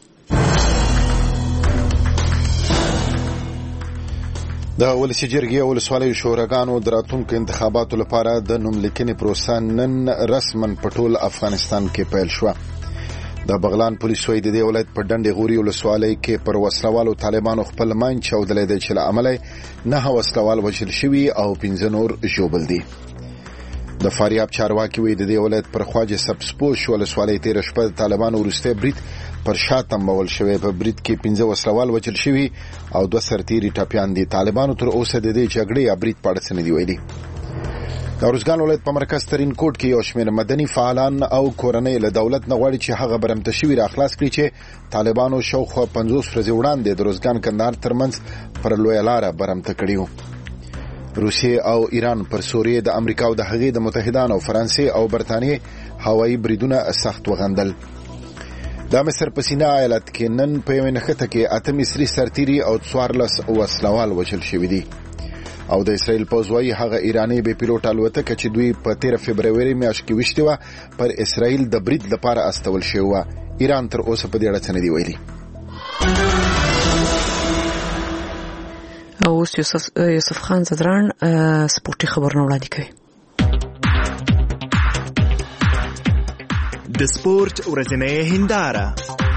د ولسی جرګې او ولسوالۍ شوراګانو د راتلونکو انتخاباتو لپاره د نوملیکنې پروسه نن رسماً په ټول افغانستان کې پیل شوه. د بغلان پولیسو د دې ولایت په ډنډې غوري ولسوالۍ کې پر وسلوالو طالبانو خپل ماین چاودلې د چې له امله 9 وسلوال وژل شوي او 15 نور ژوبل دي. د فاریاب چارواکي وی د دې ولایت پر خواجه سبسپوش ولسوالۍ تیر شپه طالبانو ورسته برید پر شاتم بول شوی. په برید کې 15 وسلوال وژل شوي او 2 سرتیري ټاپیان دي. طالبانو تر اوسه د دې جګړې یا برید په اړه څه نه دی ویلي. د ارزګان ولایت په مرکز ترین کوټ کې یو شمېر مدني فعالان او کورنۍ له دولت نه غواړي چې هغه برمته شوي را خلاص کړي چې طالبانو شاوخوا 50 ورځې وړاندې د ارزګان کندهار ترمنځ پر لویه لاره برمته کړي وو. روسیې او ایران پر سوریې د امریکا او د هغې د متحدانو او فرانسې او برتانیې هوایي بریدونه سخت وغندل. د مصر په سینا ایالت کې نن په یوه نښته کې 8 مصري سرتیري او 14 وسلوال وژل شوي دي. او د اسرائیل پوځ وايي هغه ایرانی بې پیلوټ الوتکه چې دوی په 13 فبرवरी میاشت کې وشته و پر اسرائیل د برید لپاره استول شوی و. ایران تر اوسه په دې اړه څه نه دی ویلي. او یوسف خان زدران سپورتي خبرونه وړاندې کوي. د سپورت ورځنۍ هنداره.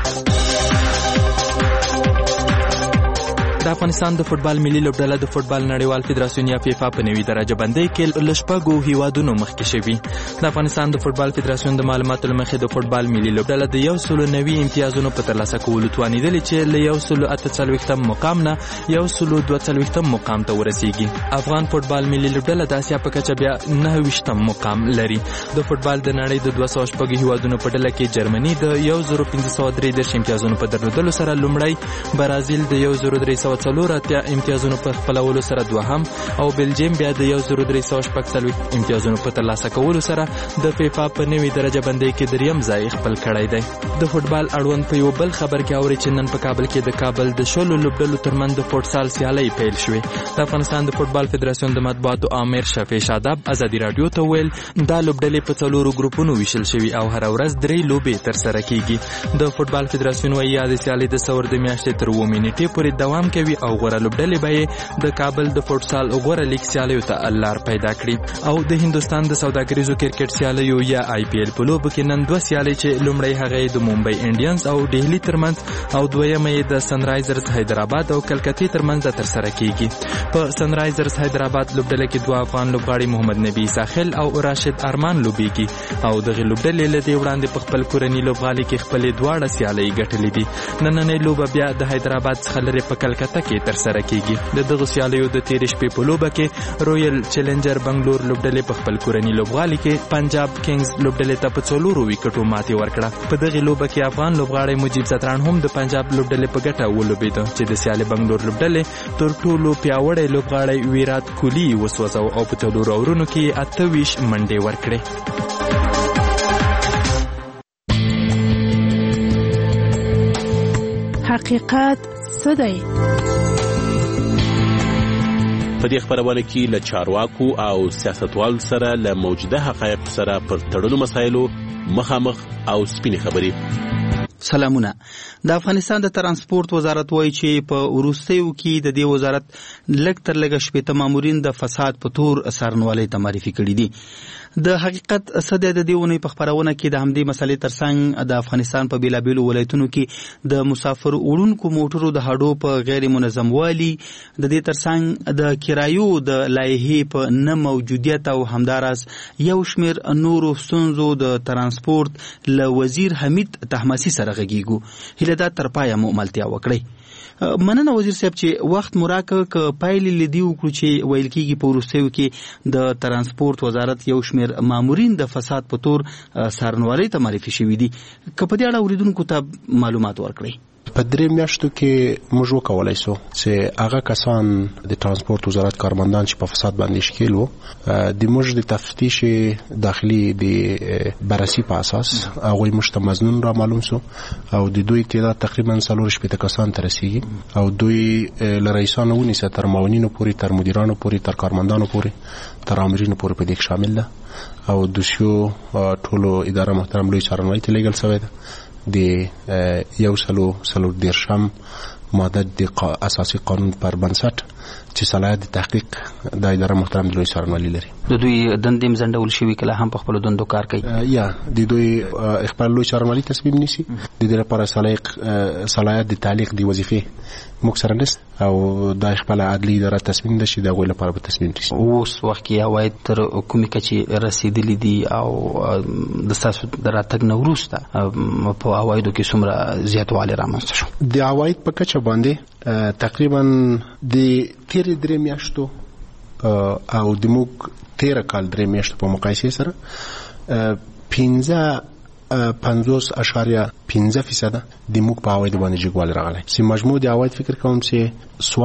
د افغانستان د فوتبال ملي لوبډله د فوتبال نړیوال فدراسیون یا فیفا په نوي درجه بندۍ کې ل شپږو هیوادونو مخکې شوي. د افغانستان د فوتبال فدراسیون د معلوماتو له مخې د فوتبال ملي لوبډله د 190 امتیازونو په ترلاسه کولو توانېدلې چې له 148 مقام نه 142 مقام ته ورسیږي. افغان فوتبال ملي لوبډله د اسیا په کچه بیا 29 مقام لري. د فوتبال د نړۍ د 206 هیوادونو په ډله کې جرمني د 1533 امتیازونو په درلودلو سره لومړی، برازیل د 1300 امتیازونو په خپلولو سره دوهم او بلجیم بیا د 1340 امتیازونو په ترلاسه کولو سره د فیفا په نوي درجه بندۍ کې دریم ځای خپل کړی دی. د فوتبال اړوند په یو بل خبر کې اوري چې نن په کابل کې د کابل د شلو لوبډلو ترمنځ د فوټسال سیالۍ پیل شوې. د افغانستان د فوتبال فدراسیون د مطبوعاتو امیر شفیع شاداب ازادي رادیو ته ویل دا لوبډلې په 4 ګروپونو ویشل شوي او هر ورځ 3 لوبې ترسره کیږي. د فوتبال فدراسیون وايي د سیالۍ د څور د میاشتې تر 2 نیټې پورې دوام کوي او غوړه لوبډلې به د کابل د فوټسال غوړه لیګ سیالیو ته لار پیدا کړي. او د هندستان د سوداګریزو کرکټ سیالیو یا آی پی ایل په لوبو کې نن 2 سیالۍ چې لومړی هغه د ممبئی انډینز او دهلی ترمنځ او دویمه د سنرایزرز حیدرآباد او کلکتې ترمنځ ترسره کیږي. په سنرایزرز حیدرآباد لوبډله کې 2 افغان لوبغاړي محمد نبی ساحل او راشد ارمان لوبيږي او دغه لوبډلې له دې وړاندې په خپل کورنۍ لوبغالي کې خپل 2 سیالۍ ګټلې دي. نننۍ لوبه بیا د حیدرآباد څخه لري په کلکته برخه کې ترسره کیږي. د دغه سیالیو د تېرې شپې په لوبه کې رویل چیلنجر بنگلور لوبډلې په خپل کورني لوبغالي کې پنجاب کینګز لوبډلې ته په 4 وکټو ماتې ورکړه. په دغه لوبه کې افغان لوبغاړی مجیب زتران هم د پنجاب لوبډلې په ګټه ولوبېده چې د سیالي بنگلور لوبډلې تر ټولو پیاوړی لوبغاړی ویرات کوهلی وسوځاو او په 4 اورونو کې 28 منډې ورکړې. حقیقت څه دی؟ په دې خبرونه کې له چارواکو او سیاستوالو سره له موجوده حقایق سره پر تړلو مسایلو مخامخ او سپینې خبرې. سلامونه. د افغانستان د ترانسپورت وزارت وایي چې په وروستیو کې د دې وزارت لږ تر لږه 80 مامورین د فساد په تور څارنوالۍ ته معرفي کړي دي. د حقیقت څه دی؟ د دې ونې په خبرونه کې د همدې مسلې ترڅنګ د افغانستان په بیلابیلو ولایتونو کې د مسافر وړونکو موټرو د هډو په غیر منظم والي، د دې ترڅنګ د کرایو د لایحې په نه موجودیت او همداراز یو شمېر نورو ستونزو د ترانسپورت له وزیر حمید طهماسي سره غږیږو. هیله ده تر پایه مو ملتیا وکړئ. مننه وزیر صاحب چې وخت مراکه ک پایلې لیدي وکړو چې ویل کېږي په وروستیو کې د ترانسپورت وزارت یو شمېر مامورین د فساد په تور څارنوالۍ ته معرفي شوي دي. که په دې اړه اوریدونکو ته معلومات ورکړئ. په 3 میاشتو کې موږ وکولای شو چې هغه کسان د ترانسپورت وزارت کارمندان چې په فساد باندې شکیل وو د موږ د تفتیش داخلي د بررسي په اساس هغه موږ ته مزنون را معلوم شو او د دوی تعداد تقریبا 4 کسان تر رسیدي او دوی له رئیسانو ونیسه تر معاونینو پورې تر مدیرانو پورې تر کارمندانو پورې تر امرینو پورې په دې شامل ده او د شو ټولو اداره محترم لوی څارنوالۍ ته لیږل شوی ده. د یو سلو دیرشم ماده د اساسي قانون پر بنسټ چې صلاحیت د تحقیق د اداره محترم لوی څارنوالي لري. د دوی دندې مزنډول شوي کله هم په خپل دندو کار کوي یا د دوی خپل لوی څارنوالي تصمیم نیسي. د دې لپاره صلاحیت د تعلیق د وظیفې موږ سره نشته او د خپل عدلي اداره تصمیم ده چې د غوړ لپاره به تصمیم نیسي. اوس وخت کې عواید تر کومې کچې رسیدلي دي او د تاسو د راتګ نه وروسته په عوایدو کې څومره زیاتوالی رامنځته شو؟ د عواید په کچه باندې تقریبا د تیرې 3 میاشتو او د موږ 13 کال 3 میاشتو په مقایسه سره 50.15% د موږ په عواید باندې جګوالی راغلی چې مجموع د عواید فکر کوم چې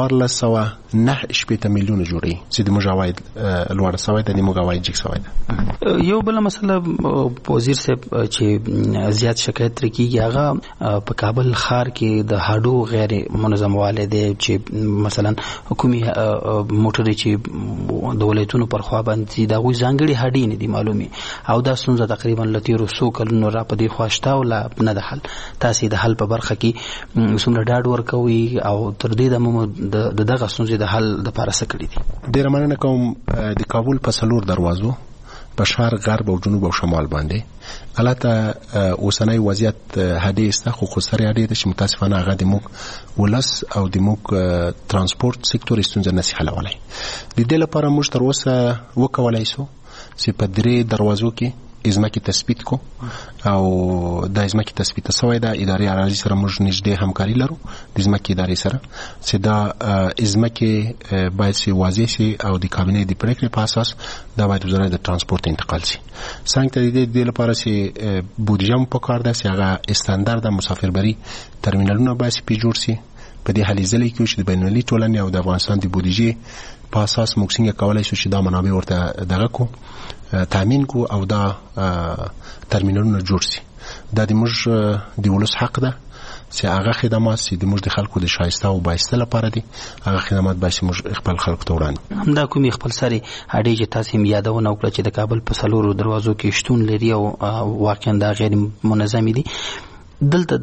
1409 میلیونه جوړي چې د موږ عواید لوړ شوی ده، د موږ عواید جګ شوی ده. یو بل مسله وزیر صاحب چې زیات شکایت تر کېږي هغه په کابل ښار کې د هډو غیر منظم والی دی چې مثلا حکومي موټرې چې د ولایتونو پر خوا باندې د هغوی ځانګړي هډې نه دي معلومې او دا ستونزه تقریبا له تېرو څو کلونو را په دې خوا شته او لا نه ده حل. تاسې د حل په برخه کې څومره ډاډ ورکوي او تر دې دمه د دغه ستونزې د حل دپاره څه کړي دي؟ ډېره مننه کوم. د کابل په 4 دروازو په شرق، غرب او جنوب او شمال باندې البته اوسنی وضعیت هدې سته خو خسرې هدې ده چې متاسفانه هغه د موږ ولس او د موږ ترانسپورت سکتور ستونزه نشي حلولی. د دې لپاره موږ تر اوسه وکولای شو چې په 3 دروازو کې ازمکه تثبیت کو او د ازمکه تثبیت شوی د ادارې اراضي سره موږ نږدې همکاري لرو د ازمکه ادارې سره چې دا ازمکه باید سي واضح سي او د کابینې د پریکړې په اساس دا باید وزارت د ترانسپورت انتقال سي. څنګه د لپاره چې بودیجه په کار ده چې هغه استاندارد مسافربري ترمینالونه باید په جوړ سي. په دې حالې ځلې کې چې د بینالمللي ټولنې او د افغانستان د بودیجې په اساس موږ څنګه کولای شو چې دا منابع ورته دغه کو تامین کو او دا ترمینالونه جوړ سي. دا د موږ د ولس حق ده چې هغه خدمات چې د موږ د خلکو د شایسته او بایسته لپاره دي هغه خدمات باید موږ خپل خلکو ته وړاندې. همدا کومې خپل سري هډې چې تاسې هم یادونه وکړه چې د کابل په 4 دروازو کې شتون لري او واقعا دا غیر منظمې دي. دلته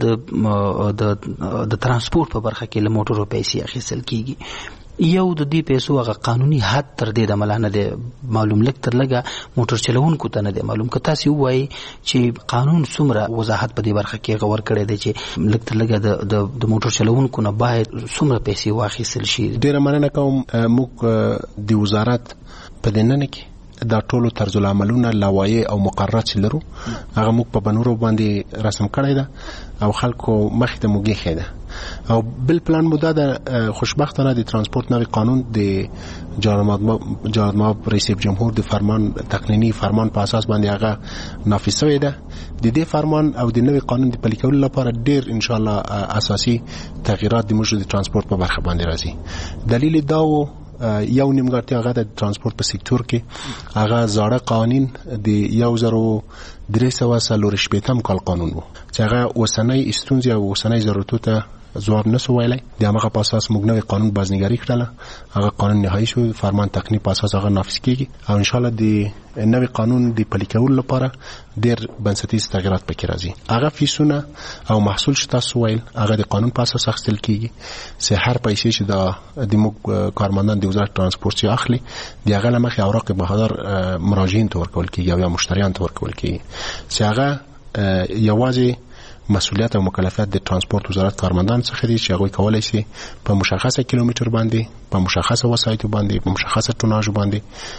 د ترانسپورت په برخه کې له موټرو پیسې اخیستل کیږي. یو د دې پیسو هغه قانوني حد تر دې د ملانه دی معلوم، لږ تر لږه موټر چلوونکو ته نه دی معلوم. که تاسې ووایي چې قانون څومره وضاحت په دې برخه کې غور کړی دی چې لږ تر لږه د موټر چلوونکو نه باید څومره پیسې واخیستل شي؟ ډېره مننه کوم. موږ د وزارت په دننه کې دا ټولو طرز العملونه لوایح او مقررات لرو هغه موږ په بنورو باندې رسم کړی ده او خلکو مخې ته موږ یې ده او بل پلان مو دا خوشبختانه د ترانسپورت نوی قانون د جهانمآب رئیس جمهور د فرمان تقنینی فرمان په اساس باندې هغه نافذ شوی ده. د دې فرمان او د نوی قانون د پلي کولو لپاره ډیر ان شاء الله اساسي تغیرات د موږ د ترانسپورت په برخه باندې راځي. دلیل دا و یو نیمګړتیا هغه د ترانسپورت په سکتور کې هغه زاړه قوانین د 1340 کال قانون وو چې هغه اوسنۍ ستونزې او اوسنۍ ضرورتو ته جواب نسو ویلای. د هغه په اساس موږ نوی قانون بازنګاری کړل، هغه قانون نهایی شو، فرمان تقنینی په اساس هغه نافذ کیږي او ان شاء الله د نوی قانون د پلي کولو لپاره ډیر بنسټیز تغیرات پکې راځي. هغه فیسونه او محصول چې تاسو ویل هغه د قانون په اساس اخیستل کیږي چې هر پیسې چې د موږ کارمندان د وزارت ترانسپورت چې اخلي د هغه لمخې اوراق بهادر مراجعین ته ورکول کیږي او یا مشتریان ته ورکول کیږي چې هغه یوازې مسؤلیت او مکلفیت د ترانسپورت وزارت کارمندان څخه دي چې هغه کولای شي په مشخصه کیلومتر باندې په مشخصه وسایطو باندې په مشخصه ټوناژ باندې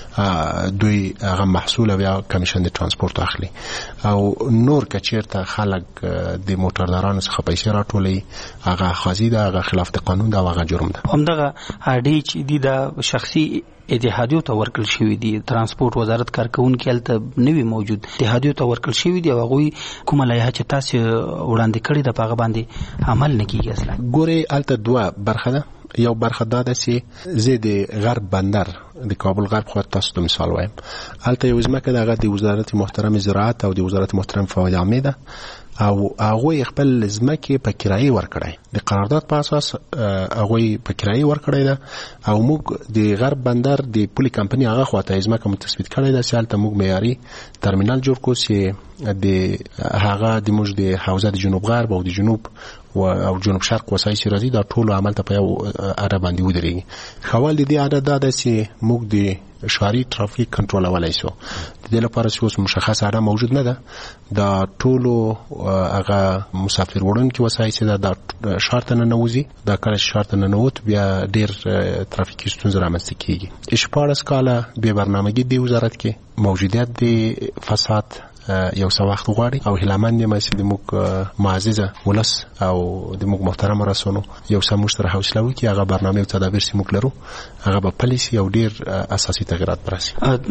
دوی هغه محصول او یا کمیشن د ترانسپورت اخلي او نور کچیرته خلک د موټردارانو څخه پیسې راټولي هغه خاصی ده، هغه خلاف د قانون ده او هغه جرم ده. همدغه اډی چې دي د شخصي اتحادیو ته ورکل شوی دي، ترانسپورت وزارت کارکونکو هلته نوی موجود اتحادیو ته ورکل شوی دي او هغه کومه لایحه چې تاسو وړاندې کړی د هغه باندې عمل نه کیږي. اصلا ګوري هلته دوه برخه ده. یو برخه دا ده چې زه د غرب بندر د کابل غرب خو تاسو ته مثال وایم، هلته یو ځمکه دغه د وزارت محترم زراعت او د وزارت محترم فواد عامه ده او هغه خپل ځمکه په کرایه ورکړای د قرارداد په اساس هغه په کرایه ورکړای ده او موږ د غرب بندر د پولي کمپنی هغه خواته ځمکه متثبت کړی ده چې هلته موږ معیاري ترمینال جوړ کړو چې د هغه د موږ د حوزه د جنوب غرب او د جنوب او جنوب شرق وسایل چې راځي دا ټول عمل ته په یو اړه باندې ودرېږي. خوال د دې اړه دا ده چې موږ د شاري ترافیک کنټرول ولای شو د دې لپاره چې اوس مشخص اړه موجود نه ده. دا ټول هغه مسافر وړونکي وسایل چې دا شارت نه نوځي دا کله شارت نه نووت بیا ډیر ترافیکي ستونزې رامنځته کیږي. اشپارس کاله به برنامه‌ګي د وزارت کې موجودیت د فساد یو څه وخت غواړي او هلمند یې چې د موږ معززه ولس او د موږ محترم رسونو یو څه مشترک حوصله وکړي هغه برنامه او تدابیر چې موږ لرو هغه په پالیسي او ډیر اساسي تغیرات براسي.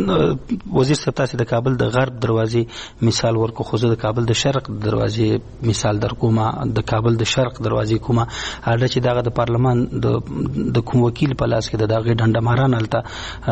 وزیر صاحب تاسو د کابل د غرب دروازې مثال ورکو، خو د کابل د شرق دروازې مثال در کومه د کابل د شرق دروازې کومه اړه چې دغه د پارلمان د کوم وکیل په لاس کې دغه ډنډماران الته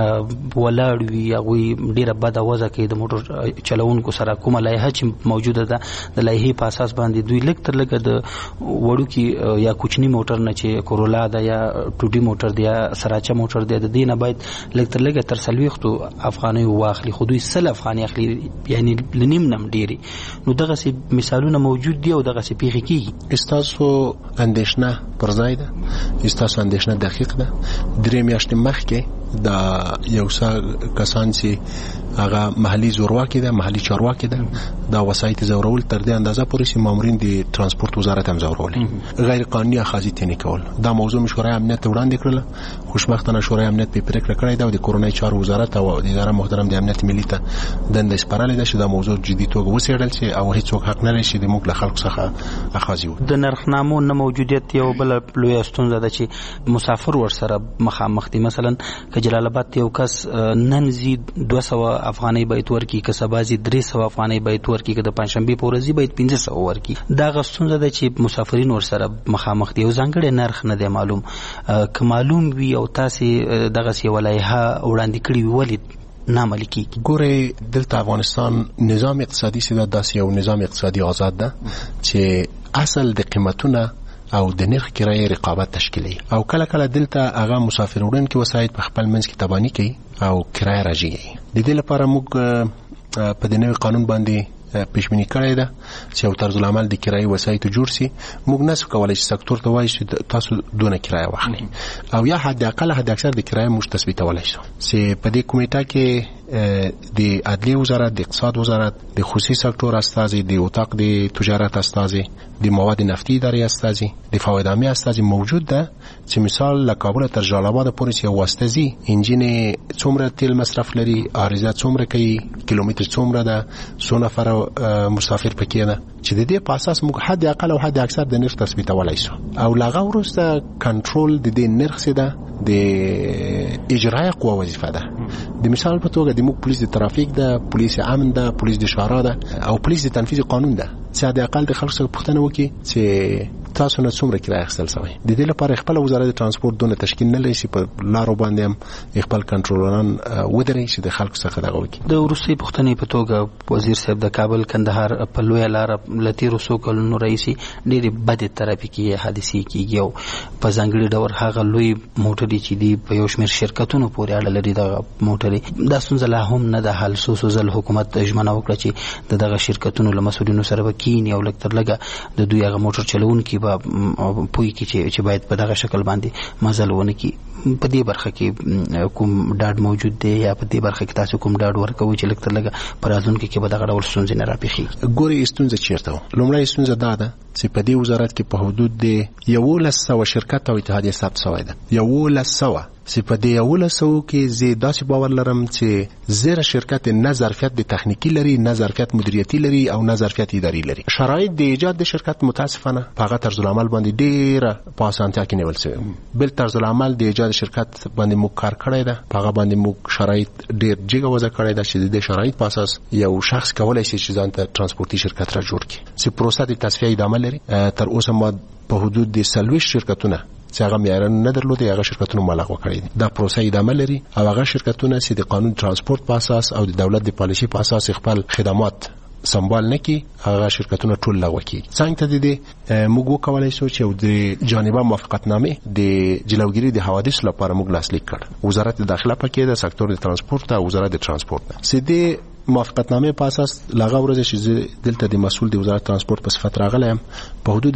ولاړ وي هغه ډیره بد اوازه کوي د موټر چلوونکو سره کومه لایحه چې موجوده ده د لایحې په اساس باندې دوی لږ تر لږه د وړوکی یا کوچنی موټر نه چې کورولا ده یا ټوډي موټر دی یا سراچا موټر دی د دې نه باید لږ تر لږه تر 40 افغانۍ واخلي، خو دوی 100 افغانۍ اخلي، یعنی لنیم نم ډیری. نو دغه سي مثالونه موجود دي او دغه سي پیښې کیږي. استاسو اندیشنه پر ځای ده، استاسو اندیشنه دقیق ده. درې میاشتې مخکې دا یو څه کسان چې هغه محلي زورواکي ده، محلي چارواکي ده، دا وسایط زورول تر دې اندازه پورې چې مامورین د ترانسپورت وزارت هم زورول غیر قانوني اخاذي تنې کول. دا موضوع شورای امنیت وړاندې کړل. خوشبختانه شورای امنیت په پریکړه کړې ده او د کورونای چارو وزارت او د اداره محترم د امنیت ملي ته دنده سپارلې ده چې دا موضوع جدي توګه وڅېړل شي او هیڅوک حق نه لري چې د موږ له خلکو څخه اخاذي وي. د نرخنامو نه موجودیت یو بل لوی ستونزه ده چې مسافر ورسره مخامخ دي. مثلا که جلال آباد یو کس نن زی 200 افغانۍ باید ورکی، که سبازي 300 افغانۍ باید ورکی، که د پنځشنبه په ورځ باید 1500 ورکی. دا غوښتنه ده چې مسافرین ورسره مخامخ دي او ځانګړي نرخ نه دی معلوم. که معلوم وي او تاسو دغه سی ولایحه وړاندې کړی ولید نعمل کیږي. ګوره دلته افغانستان نظام اقتصادي سیده داسې یو نظام اقتصادي آزاد ده چې اصل د قیمتونه او د نرخ کرایه رقابت تشکیلي او کله کله دلته هغه مسافر وړونکي وسایل په خپل منځ کې تبانی کوي او کرایه راځي. د دې لپاره موږ په د نوي قانون باندې پیشبینی کړی ده چې یو طرز العمل د کرایي وسایطو جوړ شي. موږ نسو کولای چې سکتور ته وایي چې تاسو دونه کرایه واخلئ او یا حد اقل حد اکثر د کرایه موږ تثبیتولای شو چې په دې کمیټه کې د عدلیه وزارت، د اقتصاد وزارت، د خصوصي سکتور استازي، د اتاق د تجارت استازي، د مواد نفتي ادارې استازي، د فواید عامه استازي موجود ده چې مثال له کابل تر جلال آباد پورې یو واسطه زی انجین څومره تیل مصرف لري، عارضه څومره کوي، کیلومتر څومره ده، څو نفر مسافر پکې ده، چې د دې په اساس موږ حد اقل او حد اکثر د نرخ تثبیتولای شو او لاغه وروسته کنټرول د دې نرخ سره د اجرایه قوه وظیفه ده. د مثال په توګه د موږ پولیس د ترافیک ده، پولیس امن ده، پولیس د شورا ده او پولیس د تنفیذ قانون ده. چې د اقل د خلکو څخه پوښتنه وکړي چې تاسو نه څومره کرایه اخیستل شوی. د دې لپاره خپل وزارت د ترانسپورت دونه تشکیل نه لري چې په لارو باندې هم خپل کنټرولران ودري چې د خلکو څخه دغه وکړي. د وروستي پوښتنې په توګه وزیر صاحب د کابل کندهار په لویه لار لتیرو سو کلونو رئیسي ډېرې بدې ترافیکي حادثې کیږي او په ځانګړي ډول هغه لوی موټرې چې دي په یو شمېر شرکتونو پورې اړه لري دغه موټرې دا ستونزه لا هم نه ده حل. څو ځل حکومت ژمنه وکړه چې د دغه شرکتونو له مسؤلینو سره به کینی او لږ تر لږه د دوی هغه موټر چلوونکي به پوي کې چې باید په دغه شکل باندې مزل ونه کی. په دې برخه کې کوم ډاډ موجود دی یا په دې برخه کې تاسو کوم ډاډ ورکوي چې لږ تر لږه په راتلونکي کې به دغه ډول ستونزې نه راپېښي؟ ګورې ستونزه چیرته وه؟ لومړی ستونزه دا ده چې په دې وزارت کې په حدود د 1100 شرکت او اتحادیه ثبت شوی ده. 1100 چې په دې 1100 کې زه داسې باور لرم چې زیره شرکت نه ظرفیت د تخنیکی لري، نه ظرفیت مدیریتي لري او نه ظرفیت اداري لري. شرایط د ایجاد د شرکت متاسفانه په هغه طرز العمل باندې ډیره په اسانتیا کې نیول شوی. بل طرز العمل د ایجاد شرکت باندې موږ کار کړی ده، په هغه باندې موږ شرایط ډیر جګه وضع کړی ده چې د شرایط په اساس یو شخص کولای شي چې ځان ته ترانسپورتي شرکت را جوړ کړي. چې پروسه د تصفیه ادامه لري. تر اوسه ما په حدود د 40 شرکتونه چې هغه معیارونه نه درلودي هغه شرکتونه ملغوه کړي دي. دا پروسه ادامه لري او هغه شرکتونه چې د قانون ترانسپورت په اساس او د دولت د پالیسي په اساس خپل خدمات سمبال نه کی هغه شرکتونه ټول لغوه کیږي. څنګه ته دي موږ وکولای شو چې د جانبه موافقتنامه د جلوګیری د حوادث لپاره موږ لاسلیک کړ. وزارت داخله پکې د سکتور د ترانسپورت او وزارت د ترانسپورت سده موافقتنامه په اساس لغه ورځ چې دلته د مسول د وزارت ترانسپورت په صفت راغلم په حدود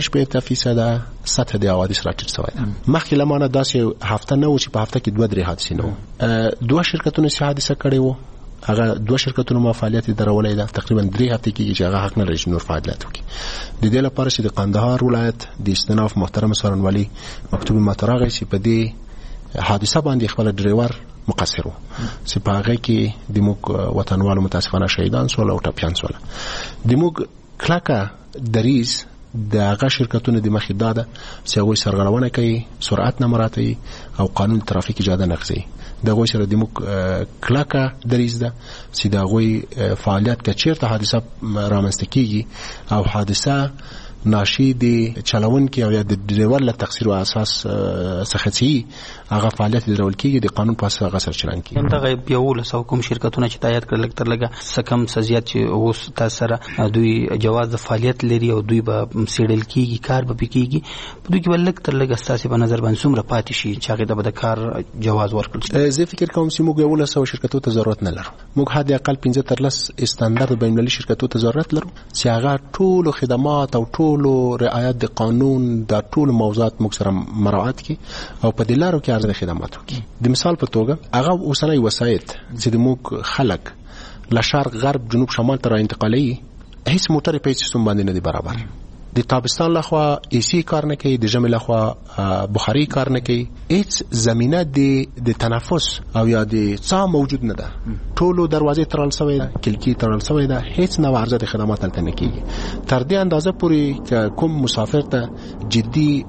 15% سطح د حوادث راټیټ شوی ده. مخکې لمانه داسې هفته نه و چې په هفته کې 2-3 حادثې نه و. دوه شرکتونه چې حادثه کړې و هغه دوه شرکتونو ما فعالیت درولې ده تقریبا 3 هفته کې چې هغه حق نه لري نور فعالیت وکړي. د دې لپاره چې د قندهار ولایت د استناف محترم څارنوالي مکتوب ماتراغه چې په دې حادثه باندې خپل ډرایور مقصر وو چې په هغه کې د موږ وطنوالو متاسفانه شهیدان سول او ټپیان سول. د موږ کلاکه دریز د هغه شرکتونو د مخې داده چې هغوی سرغړونه کوي، سرعت نه مراعاتوي او قانون ترافیک اجازه نه اخلي. دغه سره د موږ کلاکه دریز ده چې د هغوی فعالیت که چیرته حادثه رامنځته کیږي او حادثه ناشی د چلون کې او یا د ډرایور له تقصیر او اساس څخه چې هغه فعالیت درول کېږي د قانون په اساس هغه سر چلن کېږي. دغه یو له کوم شرکتونه چې تایید کړل تر لګه سکم سزیات چې اوس تاسو سره دوی جواز د فعالیت لري او دوی به سیډل کېږي کار به کېږي په دوی کې ولک تر لګه اساسي په نظر باندې څومره پاتې شي چې هغه د کار جواز ورکړي. زه فکر کوم چې موږ یو له شرکتو ته ضرورت نه لرو. موږ حد اقل 15 استاندارد بین‌المللي شرکتو ته ضرورت لرو چې هغه ټول خدمات او ټول رعایت د قانون د ټول موضوعات موږ سره مراعات کی او په دلارو کې ارزښت خدمات وکړي. د مثال په توګه هغه اوسنۍ وسایط چې د موږ خلک له شرق غرب جنوب شمال ته را انتقالي هیڅ موټر په هیڅ سم باندې نه دی برابر. د تابستان لخوا ایسی کار نه کوي، د ژمي لخوا بخاري کار نه کوي، هیڅ زمینه د تنفس او یا د څا موجود نه ده. ټولو دروازې تړل شوی ده، کلکی تړل شوی ده، هیڅ نوع ارزښت خدمات تلته نه کیږي. تر دې اندازه پورې چې کوم مسافر ته جدي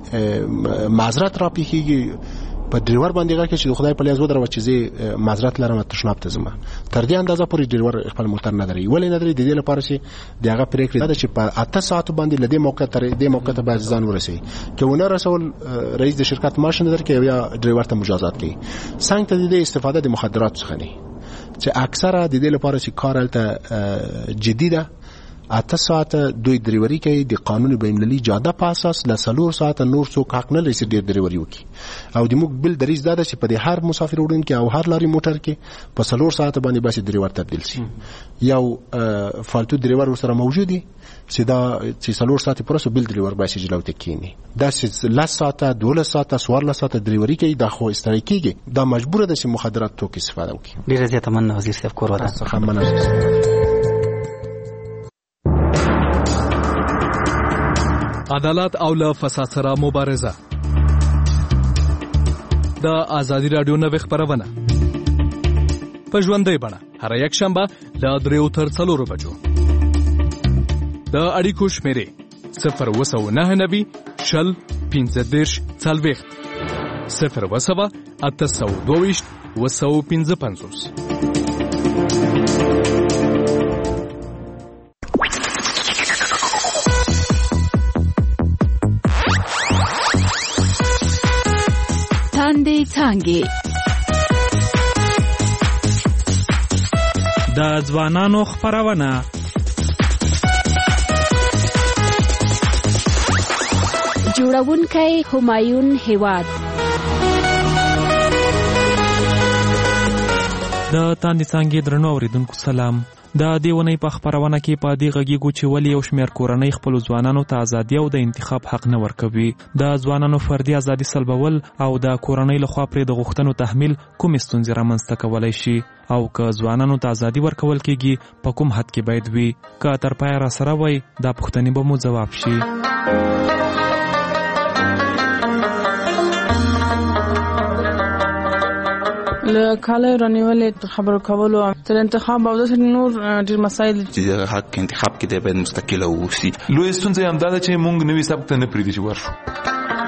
معذرت را پیښیږي په ډرایور باندې غواړي چې خدای په لیاز ودرو چې زه معذرت لرم تشناب ته زما. تر دې اندازه پورې ډرایور خپل موټر نه دري ولې نه دري. د دې لپاره چې دغه پریکړه ده چې په 8 ساعت باندې لدې موقع تر دې موقع ته باید ځان ورسي چې ونه رسول رئیس د شرکت ماشین درکې یا ډرایور ته مجازات کوي. څنګه ته د استفاده د مخدرات څخه نه چې اکثره د دې لپاره چې کار الته جدي ده 8 ساعته دوی ډریوري کوي د قانون بین‌المللي جاده په اساس ل 4 ساعته نور څوک حق نه لري چې ډریوري وکړي او د موږ بل دریځ دا ده چې په هر مسافر وړونکي او هر لاري موټر کې په 4 ساعته باندې بس ډریور تبدیل شي یو فالتو ډریور سره موجود دي چې دا چې 4 ساعته پرسو بل ډریور بس جلوته کینی دا چې 10 ساعته 12 ساعته 14 ساعته ډریوري کوي دا خو استری کیږي دا مجبور ده چې مخدرات توکي استفاده وکړي. ډیره زیاته مننه وزیر صاحب کور ودا څخه مننه. عدالت او له فساد سره مبارزه د ازادي رادیو نوې خبرونه په ژوندۍ بڼه هر یک شنبه له 3 تر 4 بجو د اړیکو شمیرې 029 شل 15 40 0 822 255. څانګې د ځوانانو خبرونه جوړونکی همایون هیواد د تاندې څانګې درنو اوریدونکو سلام. د دیونی په خبرونه کې په دې غږیږو چې ولې یو شمېر کورنۍ خپل ځوانانو ته ازادي او د انتخاب حق نه ورکوي. د ځوانانو فردي ازادي سلبول او د کورنۍ لخوا پرې د غوښتنو تحمیل کوم ستونزې رامنځته کولی شي او که ځوانانو ته ازادي ورکول کېږي په کوم حد کې باید وي. که تر پایه راسره وای دا پوښتنې به مو ځواب شي. له کاله رانیولې تر خبرو کولو تر انتخاب او د نور ډیر مسایل چې حق انتخاب کې د باید مستقل اوسي. لوی ستونزه هم دا ده چې مونږ نوې سبق ته نه پریږدي چې ورشو.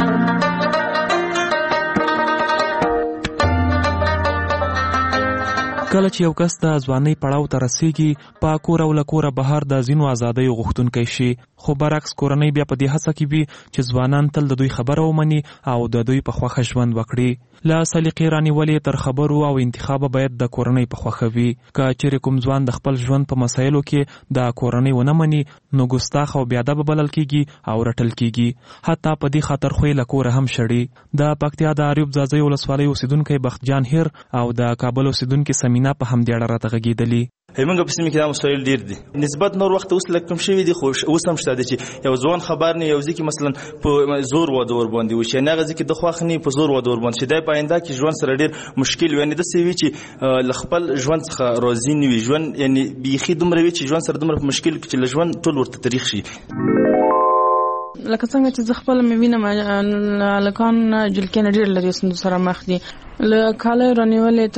کله چې یو کس د ځوانۍ پړاو ته رسیږي په کور او له کوره بهر د ځینو ازادۍ غوښتونکی شي خو برعکس کورنۍ بیا په دې هڅه کې وي چې ځوانان تل د دوی خبره ومني او د دوی په خوښه ژوند وکړي. له سلیقې رانیولې تر خبرو او انتخاب باید د کورنۍ په خوښه وي. که چیرې کوم ځوان د خپل ژوند په مسایلو کې د کورنۍ ونه مني نو ګستاخ او بېادبه بلل کېږي او رټل کېږي. حتی په دې خاطر خو یې له کوره هم شړي. د پکتیا د اریوب ځاځي ولسوالۍ اوسیدونکی بختجان هیر او د کابل اوسیدونکي سمینا په همدې اړه راته غږېدلي. همغه په سیمه کې دا مسایل ډیر دي نسبت نور وخت اوس لکه کم شوی دي خو اوس هم شته چې یو ځوان خبر نه یو ځکه مثلا په زور واده ور باندې وشي نه غزي کې د خوخنی په زور واده ور باندې شي د پاینده کې ژوند سره ډیر مشکل وي نه د سوي چې لخپل ژوند څخه راضي نه وي ژوند یعنی بيخي دومره وي چې ژوند سره دومره مشکل کې چې ژوند ټول ورته تاریخ شي. لکه څنګه چې زه خپل مې وینم لکان جلکین ډیر لري سره مخ دي له کاله رانیولې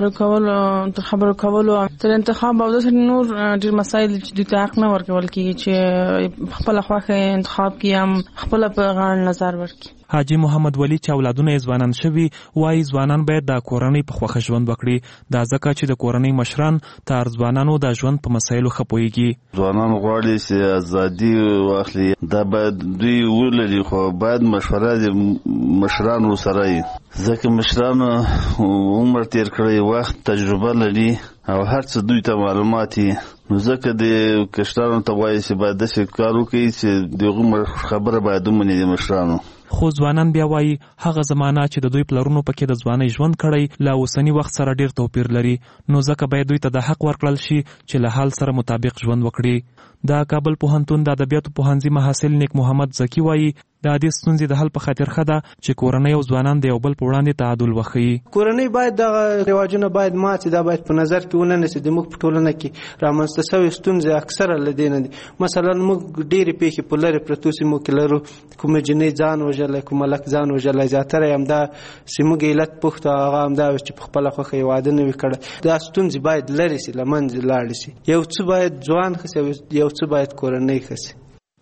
تر خبرو کولو تر انتخاب او د نور ډیر مسایل چې د حق نه ورکول کیږي چې خپل خواخه انتخاب کیم خپل په غاړه نظر ورکړي. حاجی محمد ولی چې اولادونه ځوانان شوي وایي ځوانان باید د کورنۍ په خوښه ژوند وکړي. دا ځکه چې د کورنۍ مشران تر ځوانانو د ژوند په مسایلو ښه پوهیږي. ځوانان غواړي چې ازادي واخلي دا باید دوی ولري خو باید مشوره د مشرانو سره وي ځکه مشرانو عمر تیر کړی وخت تجربه لري او هر څه دوی ته معلومات دي نو ځکه د کشرانو ته وایي چې باید داسې کار وکړي چې دغه خبره باید ومني د مشرانو. خو ځوانان بیا وایي هغه زمانہ چې د دوی پلرونو پکې د ځوانۍ ژوند کړی له اوسنی وخت سره ډیر توپیر لري نو ځکه باید دوی ته د حق ورکړل شي چې له حال سره مطابق ژوند وکړي. د کابل پوهنتون د ادبیاتو پوهنځي محصل نیک محمد زکی وایي د دې ستونزې د حل په خاطر ښه ده چې کورنۍ او ځوانان د یو بل په وړاندې تعادل وښیي. کورنۍ باید د رواجونه باید ماتې دا باید په نظر کې ونه نیسي. د موږ په ټولنه کې رامنځته شوې ستونزې اکثره له دې نه دي. مثلا موږ ډېرې پیښې په لرې پرتو سیمو کې لرو کومه جنۍ ځان وژلی کوم هلک ځان وژلی زیاتره یې همدا چې موږ علت پوښتو هغه همدا وي چې په خپله خوښه یې واده نه وي کړی. دا ستونزې باید لرې سي له منځه لاړې سي. یو څه باید ځوان ښه سي یو څه باید کورنۍ ښه سي.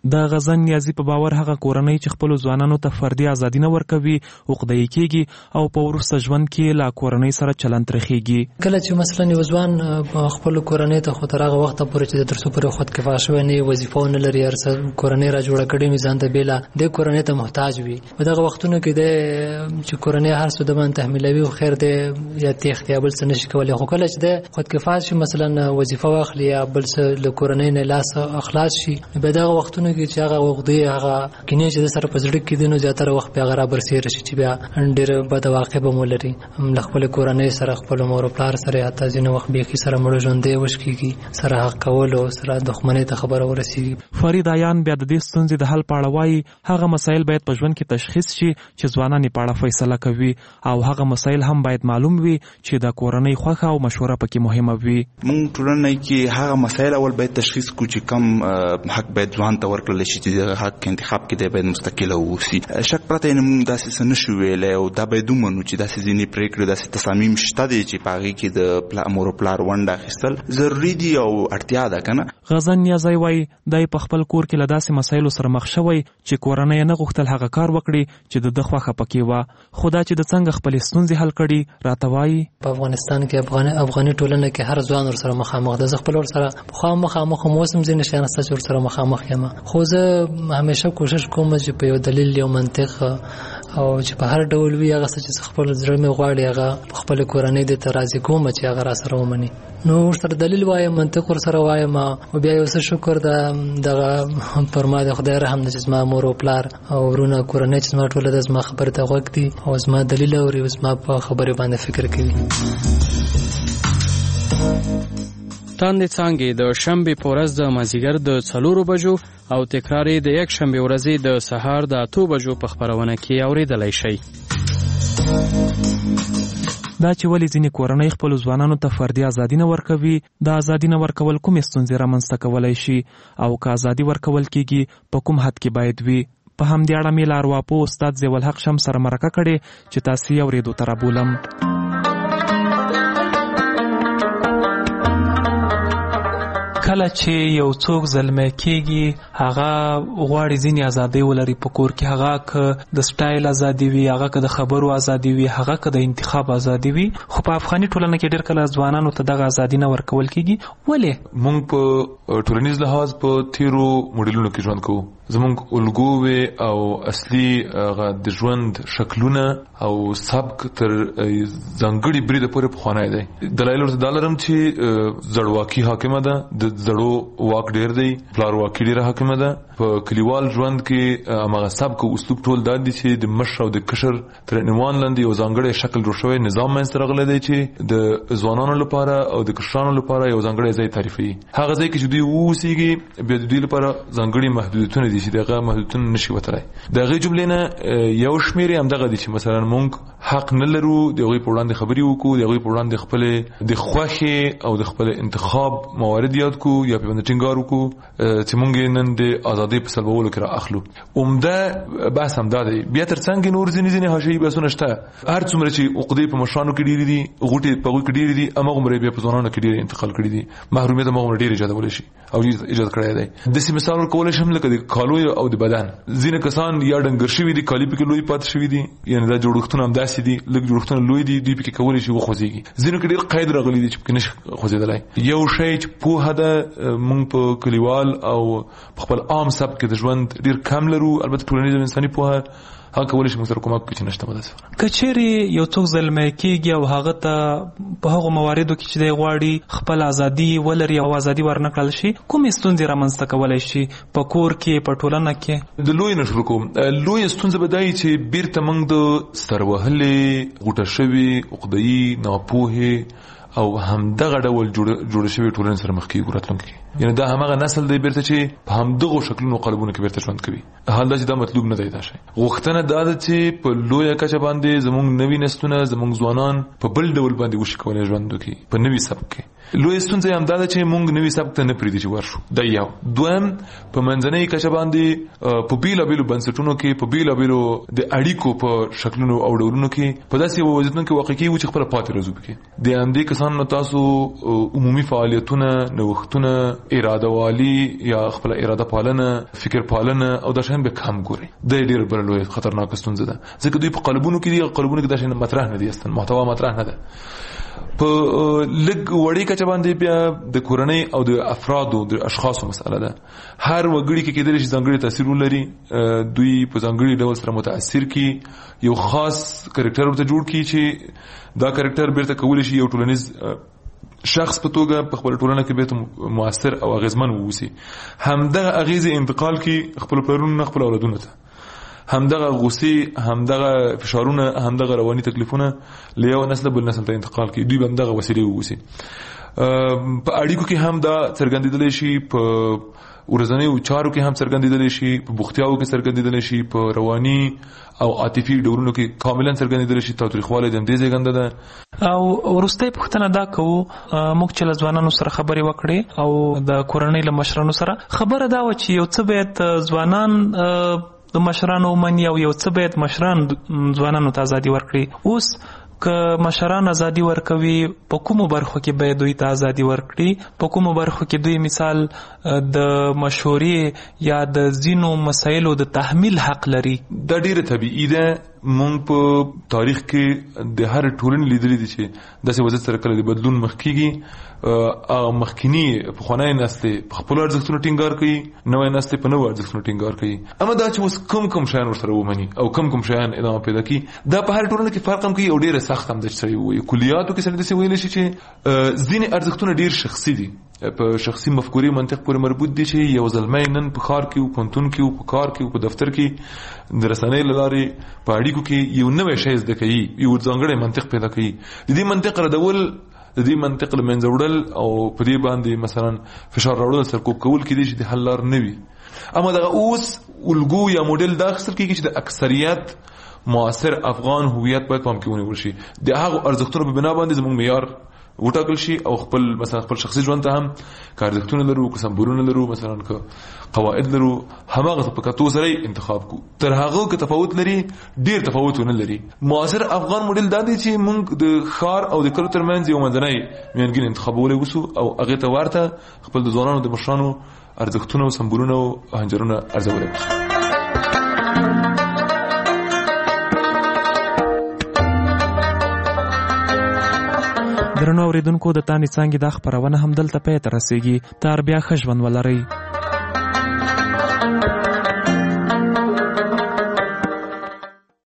د غزن نیازي په باور هغه کورنۍ چې خپل ځوانانو ته فردي ازادي نه ورکوي عقده‌ای کیږي او په وروسته ژوند کې لا کورنۍ سره چلند ترخیږي. کله چې مثلا یو ځوان خپل کورنۍ ته خو تر هغه وخت پورې چې د ترڅو پر خود کفا شوی نه وظیفه نه لري ارڅ کورنۍ را جوړه کړي میزان ته بیلا د کورنۍ ته محتاج وي. په دغه وختونو کې د چې کورنۍ هر څه د باندې تحمیلوي او خیر دې یا تخت یا بل څه نشي کولای. خو کله چې د خود کفا شي مثلا وظیفه واخلي یا بل څه له کورنۍ نه لاس اخلاص شي په دغه وختونو کې چې هغه وغدي هغه کینې چې د سره پزړه کې دینو زیاتره وخت په غرا برسیر شي چې بیا ډېر بد واقع به مولري خپل کورنۍ سره خپل مور او پلار سره حتی ځینې وخت به کې سره مړ ژوندې وشکيږي سره حق کول او سره دښمنۍ ته خبره ورسیږي. فرید عیان بیا د دې ستونزې د حل په اړه وایي هغه مسایل باید په ژوند کې تشخیص شي چې ځوانان په اړه فیصله کوي او هغه مسایل هم باید معلوم وي چې د کورنۍ خوښه او مشوره پکې مهمه وي. موږ ټولنه کې هغه مسایل اول باید تشخیص کو چې کم حق باید ځوان ته ورکړل شي چې حق انتخاب کې باید مستقل اوسي. شک پرته نه موږ داسې څه نشو ویلای او دا باید ومنو چې داسې ځینې پریکړې داسې تصامیم شته دي چې په هغې کې د مور او پلار ونډه اخیستل ضروري دي او اړتیا ده که نه. غزن نیازی وایي دی په خپل کور کې له داسې مسایلو سره مخ شوی چې کورنۍ نه غوښتل هغه کار وکړي چې د ده خوښه پکې وه خو دا چې د څنګه خپلې ستونزې حل کړي راته وایي. په افغانستان کې افغاني ټولنه کې هر ځوان ورسره مخامخ ده. زه خپل ورسره پخوا مخامخ هم اوس هم ځینې شیان شته چې ورسره مخامخ یم خو زه همیشه کوشش کوم چې په یو دلیل یو منطق او چې په هر ډول وي هغه څه چې خپل زړه مې غواړي هغه خپل کورنۍ د ته راضي کوم چې هغه را سره ومني. نو ورسره دلیل وایم منطق ورسره وایم او بیا یو څه شکر دغه پر ما د خدای رحم چې زما مور او پلار او ورونه کورنۍ چې زما ټوله د زما خبره ته غوږ دي او زما دلیل اوري او زما په خبرې باندې فکر کوي. تاندې څانګې د شنبې په ورځ د مازدیګر د 4 بجو او تکرار یې د یک شنبې ورځې د سهار د 8 بجو په خبرونه کې اوریدلای شئ. دا چې ولې ځینې کورنۍ خپل ځوانانو ته فردي ازادي نه ورکوي د ازادي نه ورکول کومې ستونزې رامنځته کولی شي او که ازادي ورکول کیږي په کوم حد کې باید وي. په همدې اړه مې له ارواپوه استاد ضیاءالحق شم سره مرکه کړې چې تاسې یې اورېدو ته رابولم. کله چې یو څوک زلمی کېږي هغه غواړي ځینې ازادۍ ولري په کور کې هغه که د سټایل ازادي وي هغه که د خبرو ازادي وي هغه که د انتخاب ازادي وي خو په افغاني ټولنه کې ډېر کله ځوانانو ته دغه ازادي نه ورکول کېږي. ولې؟ موږ په ټولنیز لحاظ په تیرو موډلونو کې ژوند کوو. زمونږ الګووې او اصلي د ژوند شکلونه او سبک تر ځانګړي بریده پورې پخوانی دی. دلایل ورته دا لرم چې زړواکي حاکمه ده د زړو واک ډېر دی پلارواکي ډېره حاکمه ده. په کلیوال ژوند کې هماغه سبک او اسلوب ټول دا دي چې د مشر او د کشر تر عنوان لاندې یو ځانګړی شکل جوړ شوی نظام منځته راغلی دی چې د ځوانانو لپاره او د کشرانو لپاره یو ځانګړی ځای تعریفوي. هغه ځای کې چې دوی اوسېږي بیا د دوی لپاره ځانګړي محدودیتونه دي چې دغه محدودیتونه نشي وتلی. د هغې جملې نه یو شمېر یې همدغه دي چې مثلا موږ حق نه لرو د هغوی په وړاندې خبرې وکړو د هغوی په وړاندې خپلې د خوښې او د خپل انتخاب موارد یاد کړو یا پرې باندې ټینګار وکړو چې موږ نن د ازادۍ په سلبولو کې را اخلو. عمده بحث همدا دی. بیا تر څنګ نور ځینې حاشیهي بحثونه شته. هر څومره چې عقدې په مشرانو کې ډېرې دي غوټې په هغوی کې ډېرې دي هماغومره بیا په ځوانانو کې ډېرې انتقال کړي دي. محرومیت هماغومره ډېر ایجادولی شي او ایجاد کړی دی. داسې مثال ورکولی شم لکه د کالو او د بدن. ځینې کسان یا ډنګر شوي دي کالي پکې لوی پاتې شوي دي یعنې دا جوړښتونه همداسې دي لږ جوړښتونه لوی دي دوی پکې کولی شي وخوځېږي. ځینو کې ډېر قید راغلی دي چې پکې نشي خوځېدلی. یو شی چې پوهه ده موږ په کلیوال او په خپل عام سبک کې د ژوند ډېر کم لرو. البته ټولنیز او انساني پوهه هغه کولی شي موږ سره کومک وکړي چې نشته به داسې. که چیرې یو څوک زلمی کېږي او هغه ته په هغو مواردو کې چې دی غواړي خپل ازادي ولري او ازادي ورنه کړل شي کومې ستونزې رامنځته کولی شي په کور کې په ټولنه کې؟ د لوی نه شروع کوم. لویه ستونزه به دا وي چې بیرته موږ د سروهلې غوټه شوې عقده‌یي ناپوهې او همدغه ډول جوړ شوی ټولنې سره مخ کېږو راتلونکي کې. یعنې دا هماغه نسل دی بیرته چې په همدغو شکلونو قالبونو کې بیرته ژوند کوي. حال دا چې دا مطلوب نه دی. دا شی غوښتنه دا ده چې په لویه کچه باندې زموږ نوي نسلونه زموږ ځوانان په بل ډول باندې وشي کولی ژوند وکړي په نوي سبک کې. لویه ستونزه هم دا ده چې موږ نوي سبک ته نه پرېږدي چې ورشو. دا یو. دویم په منځنۍ کچه باندې په بیلابیلو بنسټونو کې په بیلابیلو د اړیکو په شکلونو او ډولونو کې په داسې یوه وضعیتونو کې واقع کېږو چې خپله پاتې راځو پکې. د همدې کسانو تاسو عمومي فعالیتونه نوښتونه اراده والی یا خپل اراده پالنه فکر پالنه او د شین به کم ګوري د ډیر بل لوی خطرناک ستونزه ده ځکه دوی په قلبونو کې د شین مطرح نه دي استن محتوا مطرح نه ده په لګ وړي کچ باندې بیا د کورنۍ او د افرادو د اشخاصو مسأله ده هر وګړي کې کېدل شي ځانګړي تاثیر ولري دوی په ځانګړي ډول سره متاثر کی یو خاص کریکټر ورته جوړ کی چې دا کریکټر بیرته کول شي یو ټولنیز شخص په توګه په خپل ټولنه کې به موثر او اغیزمن ووسی همدغه اغیزه انتقال کی خپل پرونو خپل اولادونو ته همدغه غصې همدغه فشارونه همدغه رواني تکلیفونه له یو نسل بل نسل ته انتقال کی دوی به همدغه وسیله ووسی په اړیکو کې هم دا څرګندېدل شي په ورځنیو چارو کې هم څرګندېدل شي په بوختیاو کې څرګندېدل شي په رواني او عاطفي ډورونو کې کاملا څرګندېدل شي تاریخواله د دې ځګنده ده او ورسته پښتنه دا کوو موږ چې ځوانانو سره خبرې وکړې او د کورنۍ له مشرانو سره خبره دا و چې یو څه باید ځوانان د مشرانو مني او یو څه باید مشران ځوانانو ته ازادي ورکړي اوس که مشران ازادي ورکوي په کومو برخو کې باید دوی ته ازادي ورکړي په کومو برخو کې دوی مثال د مشورې یا د ځینو مسایلو د تحمیل حق لري دا ډیره طبیعي ده مونږ په تاریخ کې د هر ټولنې لیدلې دي چې داسې وضعیت سره کله د بدلون مخ کېږي مخکینی پخوانی نسل په خپل ارزښتونو ټینګار کوي نوې نسل په نوو ارزښتونو ټینګار کوي اما دا چې اوس کوم شیان ورسره ومني او کوم شیان ادامه پیدا کوي دا په هر ټولنه کې فرق هم کوي او ډیره سخت هم د شي وي کلیاتو کې سره د ویل شي چې ځینې ارزښتونه ډیر شخصي دي په شخصي مفکورې منطق پورې مربوط دي چې یو ځلمې نن په ښار کې او پونتون کې او په کار کې او په دفتر کې د رسنۍ لارې په اړیکو کې یو نوې شی زده کوي یو ځانګړی منطق پیدا کوي د دې منطق ردول د دې منطق له منځه وړل او په دې باندې مثلا فشار راوړل سرکوب کول کې دي چې د حل لار نه وي اما دا اوس الګو یا موډل دا خسر کېږي چې د اکثریت معاصر افغان هویت باید پام کې ونیول شي د هغه ارزښتونو په بنا باندې زموږ معیار وټاکل شي او خپل مثلا خپل شخصي ژوند ته هم کارځښتونه لرو که سمبورونه لرو مثلا که قواعد لرو همغه په کتو سره انتخاب کو تر هغه که تفاوت لري ډیر تفاوتونه لري معاصر افغان موډل دا دی چې موږ د ښار او د کلو ترمنځ یو منځنی میانګین انتخابول وسو او هغه ته ورته خپل د ځوانانو د مشرانو ارزښتونه او سمبورونه او هنجرونه ارزول درنو اوریدونکو د تانې څانګې دا خبرونه هم دلته پای ته رسیږي تر بیا ښه ژوند ولرئ